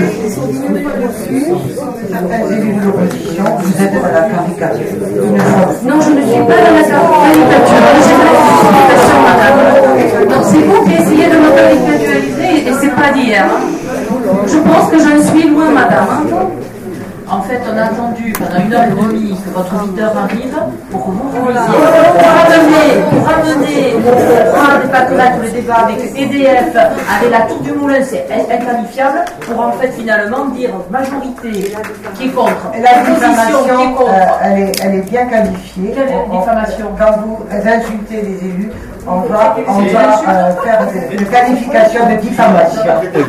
S1: Certains élus de l'opposition, vous êtes dans la caricature.
S8: Non, je ne suis pas dans la caricature. J'aimerais des explications, madame. Donc c'est vous qui essayez de me caricaturiser et c'est pas d'hier. Je pense que je suis loin, madame.
S1: Enfin,
S5: fait, on a attendu pendant une heure et demie que votre auditeur arrive pour que vous vous lisiez. Pour ramener, pour ramener au point des pâquerettes ou les débats avec E D F, avec la tour du moulin, c'est inqualifiable, pour en fait finalement dire majorité qui est contre.
S1: La diffamation, qui est contre. Euh, elle, est, elle est bien qualifiée.
S5: Quelle est la diffamation?
S1: Quand vous insultez les élus, on va, on va euh, faire des, des qualifications de diffamation.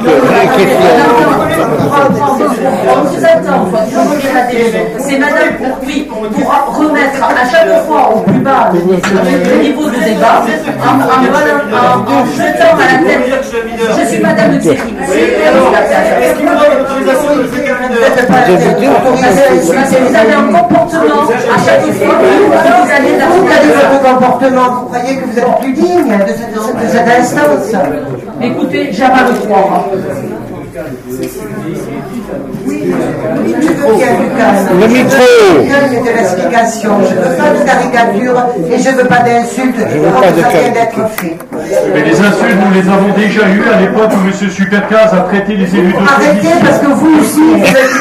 S5: C'est madame Pourpuis pour remettre à chaque fois au plus bas le niveau de débat en, en, en, en jetant à la tête. Je suis madame de Thierry. Vous avez un comportement à chaque fois que vous allez dans
S1: votre comportement, vous croyez que vous êtes plus digne de cette, de cette instance?
S5: Écoutez, j'aimerais le croire.
S1: Oui, je veux bien du calme.
S7: Le micro.
S1: Je veux bien de l'explication. Je ne veux pas de caricature et je ne veux pas d'insultes. Je veux pas de caricature.
S10: Mais les insultes, nous les avons déjà eues à l'époque où M. Supercaz a traité les élus d'opposition.
S1: Arrêtez parce que vous aussi, vous êtes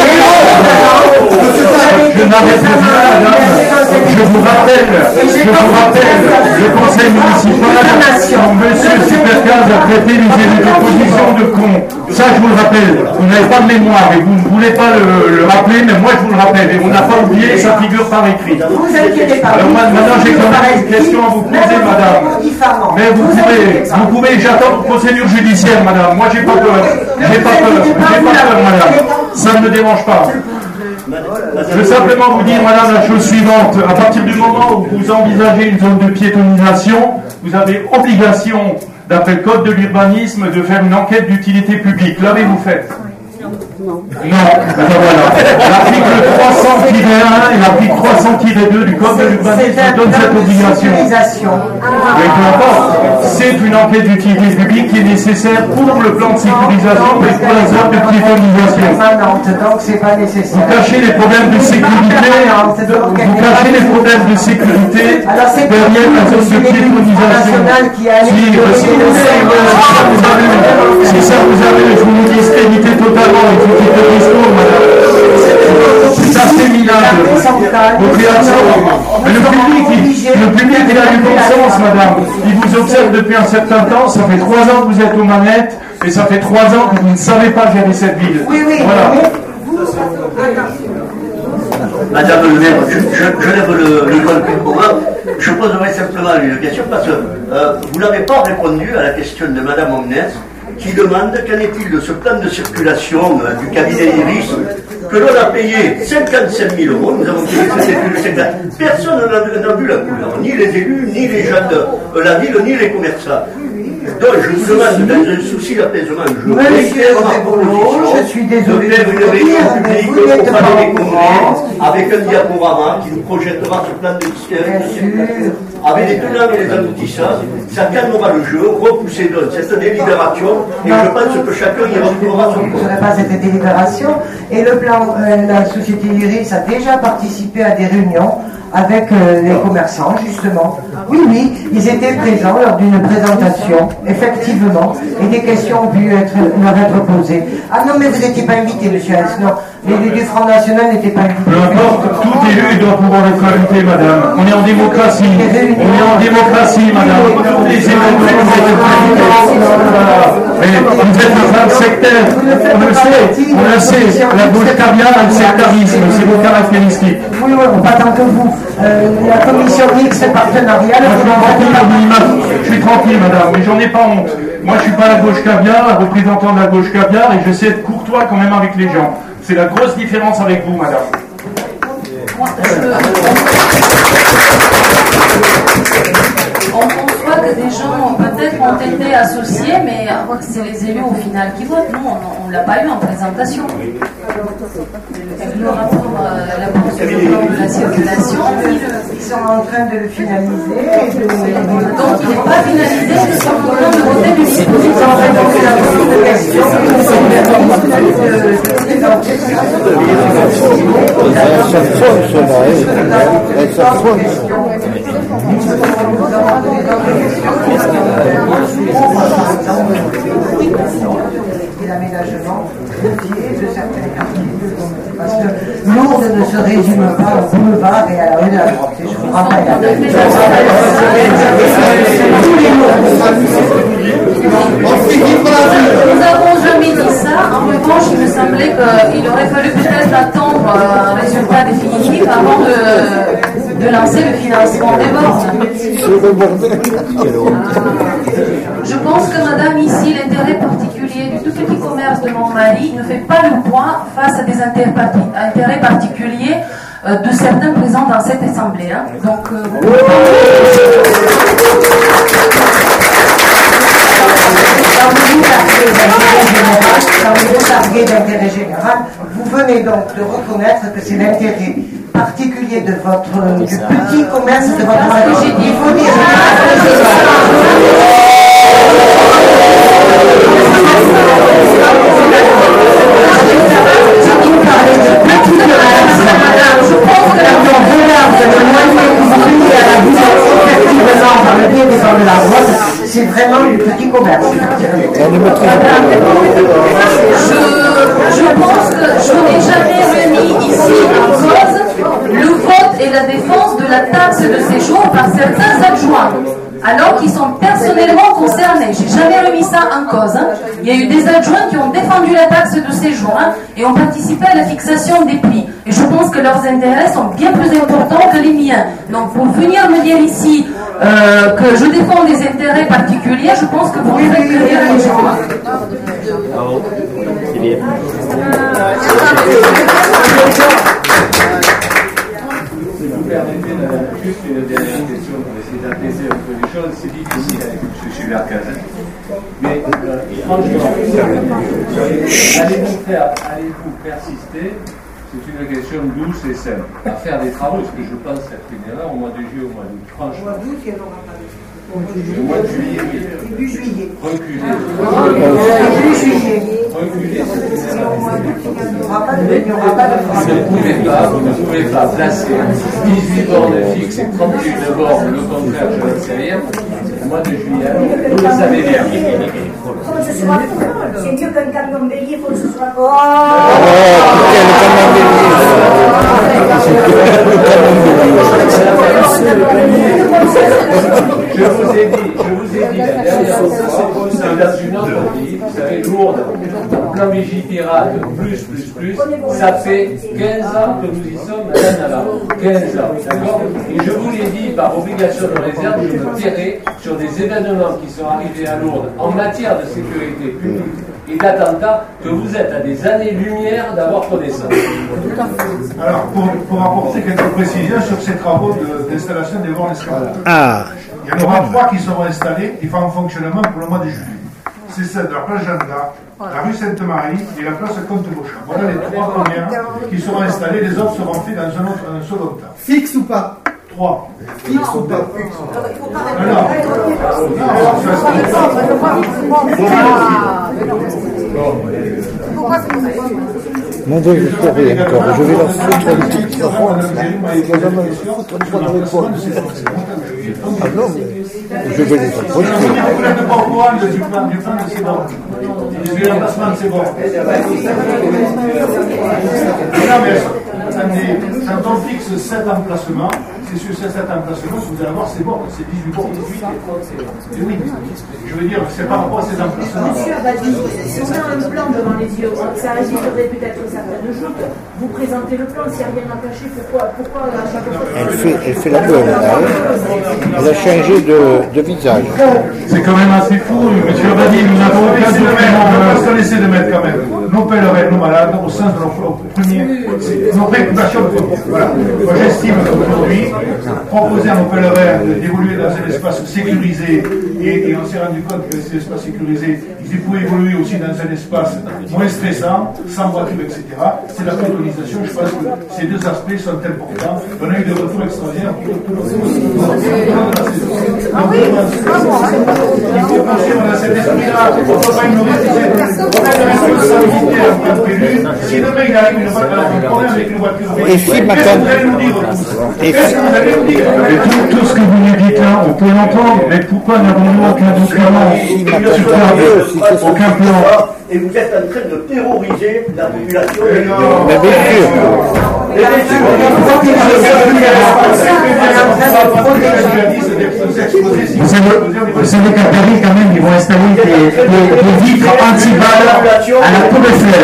S10: Je n'arrête rien, madame. Je vous rappelle, je vous rappelle, le conseil municipal, où M. Supercaz a traité les élus d'opposition de cons. Ça, je vous le rappelle. Vous n'avez pas de mémoire et vous ne voulez pas le, le rappeler, mais moi, je vous le rappelle. Et on n'a pas oublié, ça figure par écrit.
S1: Vous inquiétez pas.
S10: Alors maintenant, j'ai quand même une question à vous poser, madame. Mais vous pouvez, vous pouvez, j'attends une procédure judiciaire, madame. Moi, j'ai pas peur. J'ai pas peur. J'ai pas peur, madame. Ça ne me dérange pas. Je veux simplement vous dire, madame, la chose suivante. À partir du moment où vous envisagez une zone de piétonisation, vous avez obligation, d'après le code de l'urbanisme, de faire une enquête d'utilité publique. L'avez-vous fait? Non. Non. Ben voilà. L'article trois cents tiret un et l'article trois cents tiret deux du code de l'urbanisme donne cette obligation. Mais peu importe. C'est une enquête d'utilité publique qui est nécessaire pour le plan de sécurisation et pour la zone de piétonisation.
S1: Donc c'est pas nécessaire.
S10: Vous cachez les problèmes de sécurité. Vous cachez les problèmes de sécurité derrière la zone de piétonisation. Si ça vous avez, je vous le discréditez totalement. C'est assez minable. Mais le public, le public, il a du bon sens, madame. Il vous observe depuis un certain temps. Ça fait trois ans que vous êtes aux manettes et ça fait trois ans que vous ne savez pas gérer cette ville.
S1: Oui, oui.
S10: Voilà.
S3: Madame le maire, je, je, je lève le, le doigt pour moi. Je poserai simplement une question parce que euh, vous n'avez pas répondu à la question de madame Omnes, qui demande qu'en est-il de ce plan de circulation euh, du cabinet Iris que l'on a payé cinquante-cinq mille euros, nous avons payé cette étude. Personne n'a vu la couleur, ni les élus, ni les gens de euh, la ville, ni les commerçants. Donc je vous demande, dans un souci d'apaisement, je réitère ma proposition
S1: je suis désolé
S3: de faire une réunion publique au Palais des Congrès avec un diaporama qui nous projettera ce plan de circulation avec les tenants et les aboutissants. Ça calmera le jeu, repousser donc cette délibération et je pense que chacun y retrouvera son
S1: compte. Je n'ai pas cette délibération et le plan, euh, la société Iris a déjà participé à des réunions avec euh, les commerçants, justement. Oui, oui, ils étaient présents lors d'une présentation, effectivement, et des questions ont pu être, leur être posées. Ah non, mais vous n'étiez pas invité, monsieur Hess, non. L'élu du Front National n'était pas invité.
S10: Peu importe, tout élu doit pouvoir être invité, madame. On est en démocratie. On est en démocratie, madame. Tous les élus doivent être invités. Mais vous êtes un femme sectaire. On le sait, on le sait. La gauche caviar a le sectarisme, c'est vos caractéristiques.
S1: Oui, oui, pas tant que vous. Euh, la commission mixte partenariale.
S10: Je suis tranquille, madame, mais j'en ai pas honte. Moi, je suis pas la gauche caviar, un représentant de la gauche caviar, et je sais être courtois quand même avec les gens. C'est la grosse différence avec vous, madame.
S8: On conçoit que des gens peut-être ont été associés, mais c'est les élus au final qui votent. Nous, on ne l'a pas eu en présentation. Le rapport, la procédure de la circulation.
S1: Ils sont en train de le finaliser.
S8: Donc il n'est pas finalisé jusqu'au moment de voter du dispositif.
S1: Ils ont répondu à beaucoup de questions. Et l'aménagement de certains quartiers. Parce que Lourdes ne se résume pas au boulevard et à la rue de la Droite. Je vous rappelle.
S8: Nous n'avons jamais dit ça. En revanche, il me semblait qu'il aurait fallu peut-être attendre un résultat définitif avant de, de lancer le financement des bornes. Je pense que madame, ici, l'intérêt particulier du tout petit commerce de mon mari ne fait pas le poids face à des intérêts, parti- intérêts particuliers euh, de certains présents dans cette assemblée. Hein. Donc, euh, vous...
S1: Quand vous vous targuez d'intérêt général, vous venez donc de reconnaître que c'est l'intérêt particulier de votre du petit commerce de votre mari. Il faut dire.
S8: Je pense que la
S1: c'est vraiment du petit commerce.
S8: Je, je pense que je n'ai jamais remis ici en cause le vote et la défense de la taxe de séjour par certains adjoints, alors qu'ils sont personnellement concernés. J'ai jamais remis ça en cause. Hein. Il y a eu des adjoints qui ont défendu la taxe de séjour hein, et ont participé à la fixation des prix. Et je pense que leurs intérêts sont bien plus importants que les miens. Donc pour venir me dire ici euh, que je défends des intérêts particuliers, je pense que vous ne faites que dire les gens.
S2: Si vous permettez, juste une dernière question pour essayer d'apaiser un peu les choses. C'est difficile avec M. Chivercazin. Mais euh, franchement, allez-vous faire, allez-vous persister, c'est une question douce et simple, à faire des travaux, ce que je pense être une erreur au mois de juillet, au mois d'août. Franchement. Au mois d'août, il n'y en aura pas. Au mois de juillet, oui.
S1: Début juillet.
S2: Reculer.
S1: Début juillet.
S2: Reculer, c'est une erreur.
S1: Il n'y aura pas de. Il n'y aura pas de.
S2: Vous ne pouvez pas, vous ne pouvez pas placer dix-huit bornes fixes et trente-huit bornes, le contraire, je ne sais rien, au mois de juillet. Vous le savez bien.
S11: C'est mieux qu'un camion bélier, il faut que ce soit. Oh,
S2: Je vous ai dit, je vous ai dit la dernière fois, c'est dans une autre ville, vous savez, Lourdes, plan Vigipirate, plus, plus, plus, ça fait quinze ans que nous y sommes, madame Navarre, quinze ans, d'accord? Et je vous l'ai dit, par obligation de réserve, je me tairai sur des événements qui sont arrivés à Lourdes en matière de sécurité publique et d'attentats que vous êtes à des années-lumière d'avoir connaissance.
S9: Alors, pour, pour apporter quelques précisions sur ces travaux de, d'installation des bornes escalades.
S7: Ah.
S9: Il y en aura trois qui seront installés et en fonctionnement pour le mois de juillet. C'est celle de la place Jeanne d'Arc, la rue Sainte-Marie et la place Comte-Beauchamp. Voilà les trois premières qui seront installées, les autres seront faits dans un, autre, un second temps.
S12: Fixe ou pas?
S9: Trois.
S12: Fixe ou pas?
S9: Alors,
S7: Non, je ne sais rien encore. Je vais leur foutre une petite réponse. Je vais leur foutre une bonne réponse. Ah non, mais je vais les approcher.
S9: Vous n'êtes pas au courant du plan de ces bornes. Du remplacement de ces bornes. Non, mais attendez, quand on fixe sept emplacements, c'est sur ces sept emplacements que vous allez avoir ces bornes. C'est dix-huit bornes. Et oui, je veux dire, c'est par rapport à ces emplacements.
S11: Monsieur Abadi, si on a un plan devant les yeux, ça agiterait peut-être certaines joutes. Vous présentez le plan, s'il n'y a rien à cacher, pourquoi, pourquoi à chaque fois
S7: Elle fait, elle fait la gueule, là. Hein. Elle a changé de, de visage.
S10: C'est quand même assez fou, monsieur Abadi, nous n'avons aucun document.
S9: Parce qu'on essaie de mettre quand même nos pèlerins, nos malades, au sens de nos premiers, nos préoccupations premières. Voilà. Moi, j'estime qu'aujourd'hui, proposer à nos pèlerins d'évoluer dans un espace sécurisé, et, et on s'est rendu compte que cet espace sécurisé, ils pouvaient évoluer aussi dans un espace moins stressant, sans voiture, et cetera. C'est la préconisation. Je pense que ces deux aspects sont importants. On a eu des retours extraordinaires. Ah oui, il faut poursuivre dans cet esprit-là. On ne peut pas ignorer on a une responsabilité en tant qu'élu. Si demain il arrive un problème avec une voiture,
S7: Et si,
S9: qu'est-ce que vous allez nous dire tous?
S10: Et tout, tout ce que vous nous dites là,
S4: bien, on peut l'entendre, mais pourquoi n'avons-nous aucun document sur quoi? Aucun plan.
S3: Et vous êtes en train de terroriser la population.
S7: Mais bien sûr.
S3: Mais bien sûr.
S4: Vous savez, vous savez qu'à Paris, quand même, ils vont installer des, des, des vitres anti-balles à la Tour Eiffel.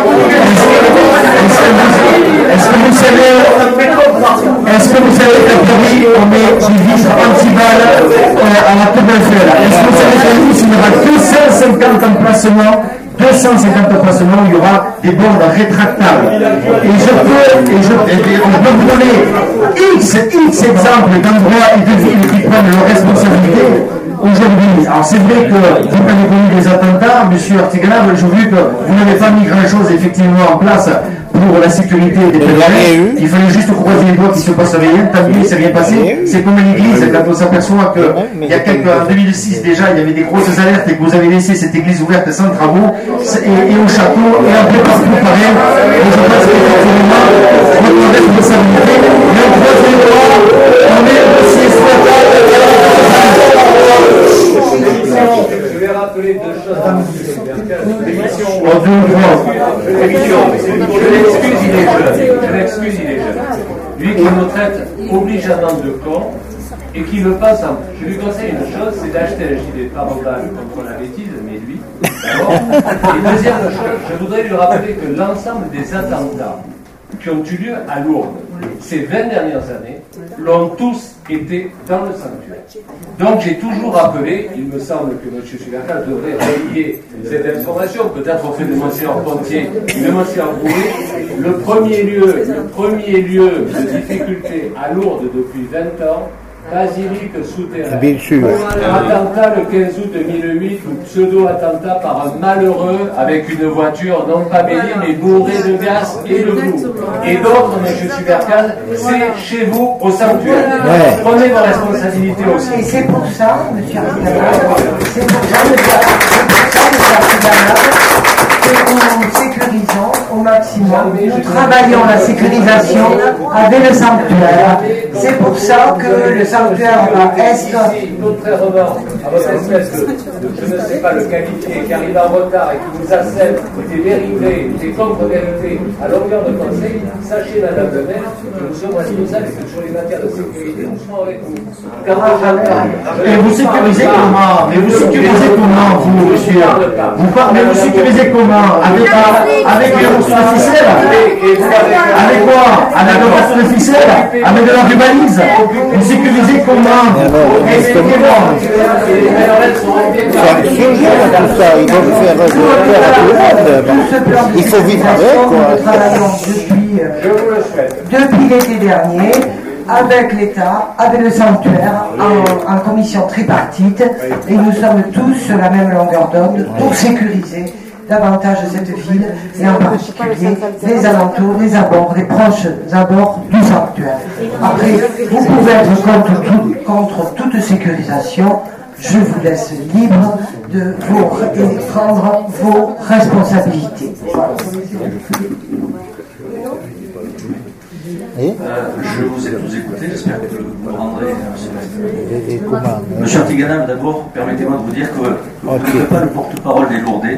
S4: Est-ce que vous savez, est-ce que vous savez qu'à Paris, on met des vitres anti-balles à la Tour Eiffel? Est-ce que vous savez qu'à Nice, il y aura deux cent cinquante emplacements deux cent cinquante emplacements, il y aura des bornes rétractables. Et je peux, et je, et on peut vous donner X, X exemples d'endroits et de villes qui prennent leurs responsabilités aujourd'hui. Alors c'est vrai que vous avez connu des attentats, M. Artiganov, j'ai vu que vous n'avez pas mis grand-chose effectivement en place pour la sécurité des pèlerins. Il fallait juste croiser les doigts qu'il ne se passe rien, tant mieux, il ne s'est rien passé. C'est comme l'église, quand on s'aperçoit qu'il y a quelques, en deux mille six déjà, il y avait des grosses alertes et que vous avez laissé cette église ouverte sans travaux, et, et au château, et un peu partout pareil. Et je pense qu'effectivement, notre responsabilité, mais on croise les doigts, on est aussi exploitable.
S2: Je vais rappeler deux choses. Je l'excuse, il est jeune. Je l'excuse, il est jeune. Lui qui nous traite obligeamment de con et qui le passe en. Je lui conseille une chose, c'est d'acheter un gilet de parodage contre la bêtise, mais lui, d'abord. Et deuxième chose, je voudrais lui rappeler que l'ensemble des attentats qui ont eu lieu à Lourdes ces vingt dernières années l'ont tous été dans le sanctuaire. Donc j'ai toujours rappelé, il me semble que M. Sugarcal devrait relier cette information, peut-être au fait de Monseigneur Pontier et de Monseigneur Boulet, le premier lieu, le premier lieu de difficulté à Lourdes depuis vingt ans, basilique souterraine.
S7: Bien sûr.
S2: Attentat le quinze août deux mille huit, ou pseudo-attentat par un malheureux avec une voiture non pas bénie mais bourrée de gaz et de boue. Et d'autres, M. Sugarcal, c'est chez vous au sanctuaire. Ouais. Prenez vos responsabilités aussi.
S1: Et c'est pour ça, M. Artiganov, c'est pour ça, M. Artiganov, que nous sécurisons au maximum, nous travaillons la sécurisation avec le sanctuaire. C'est pour ça que le sanctuaire va être...
S2: Contrairement à votre espèce de, de, je ne sais pas le qualifier, qui arrive en retard et qui vous assène des vérités, des contre-vérités à longueur de conseil, sachez, Madame le maire, que nous sommes responsables et que sur les matières de sécurité, nous serons avec vous.
S4: Et vous sécurisez comment? Mais vous sécurisez comment, vous, monsieur? Vous, mais vous sécurisez comment? Avec, avec les morceaux de ficelle? Avec quoi? Avec le morceau de ficelle? Avec de la rubalise? Vous sécurisez comment? Expliquez-moi.
S7: C'est un sujet, tout ça. Ils vont faire peur à tout le monde. Il faut vivre avec, quoi.
S1: Nous travaillons depuis, depuis l'été dernier avec l'État, avec le sanctuaire, en, en commission tripartite, et nous sommes tous sur la même longueur d'onde pour sécuriser davantage cette ville, et en particulier les alentours, les abords, les proches abords du sanctuaire. Après, vous pouvez être contre, tout, contre toute sécurisation. Je vous laisse libre de vous prendre vos responsabilités. Voilà.
S12: Euh, je vous ai tous écouté, j'espère que vous me rendrez.
S7: Et, et comment,
S12: Monsieur Artiganov, d'abord, permettez-moi de vous dire que vous n'êtes pas le porte-parole des Lourdais.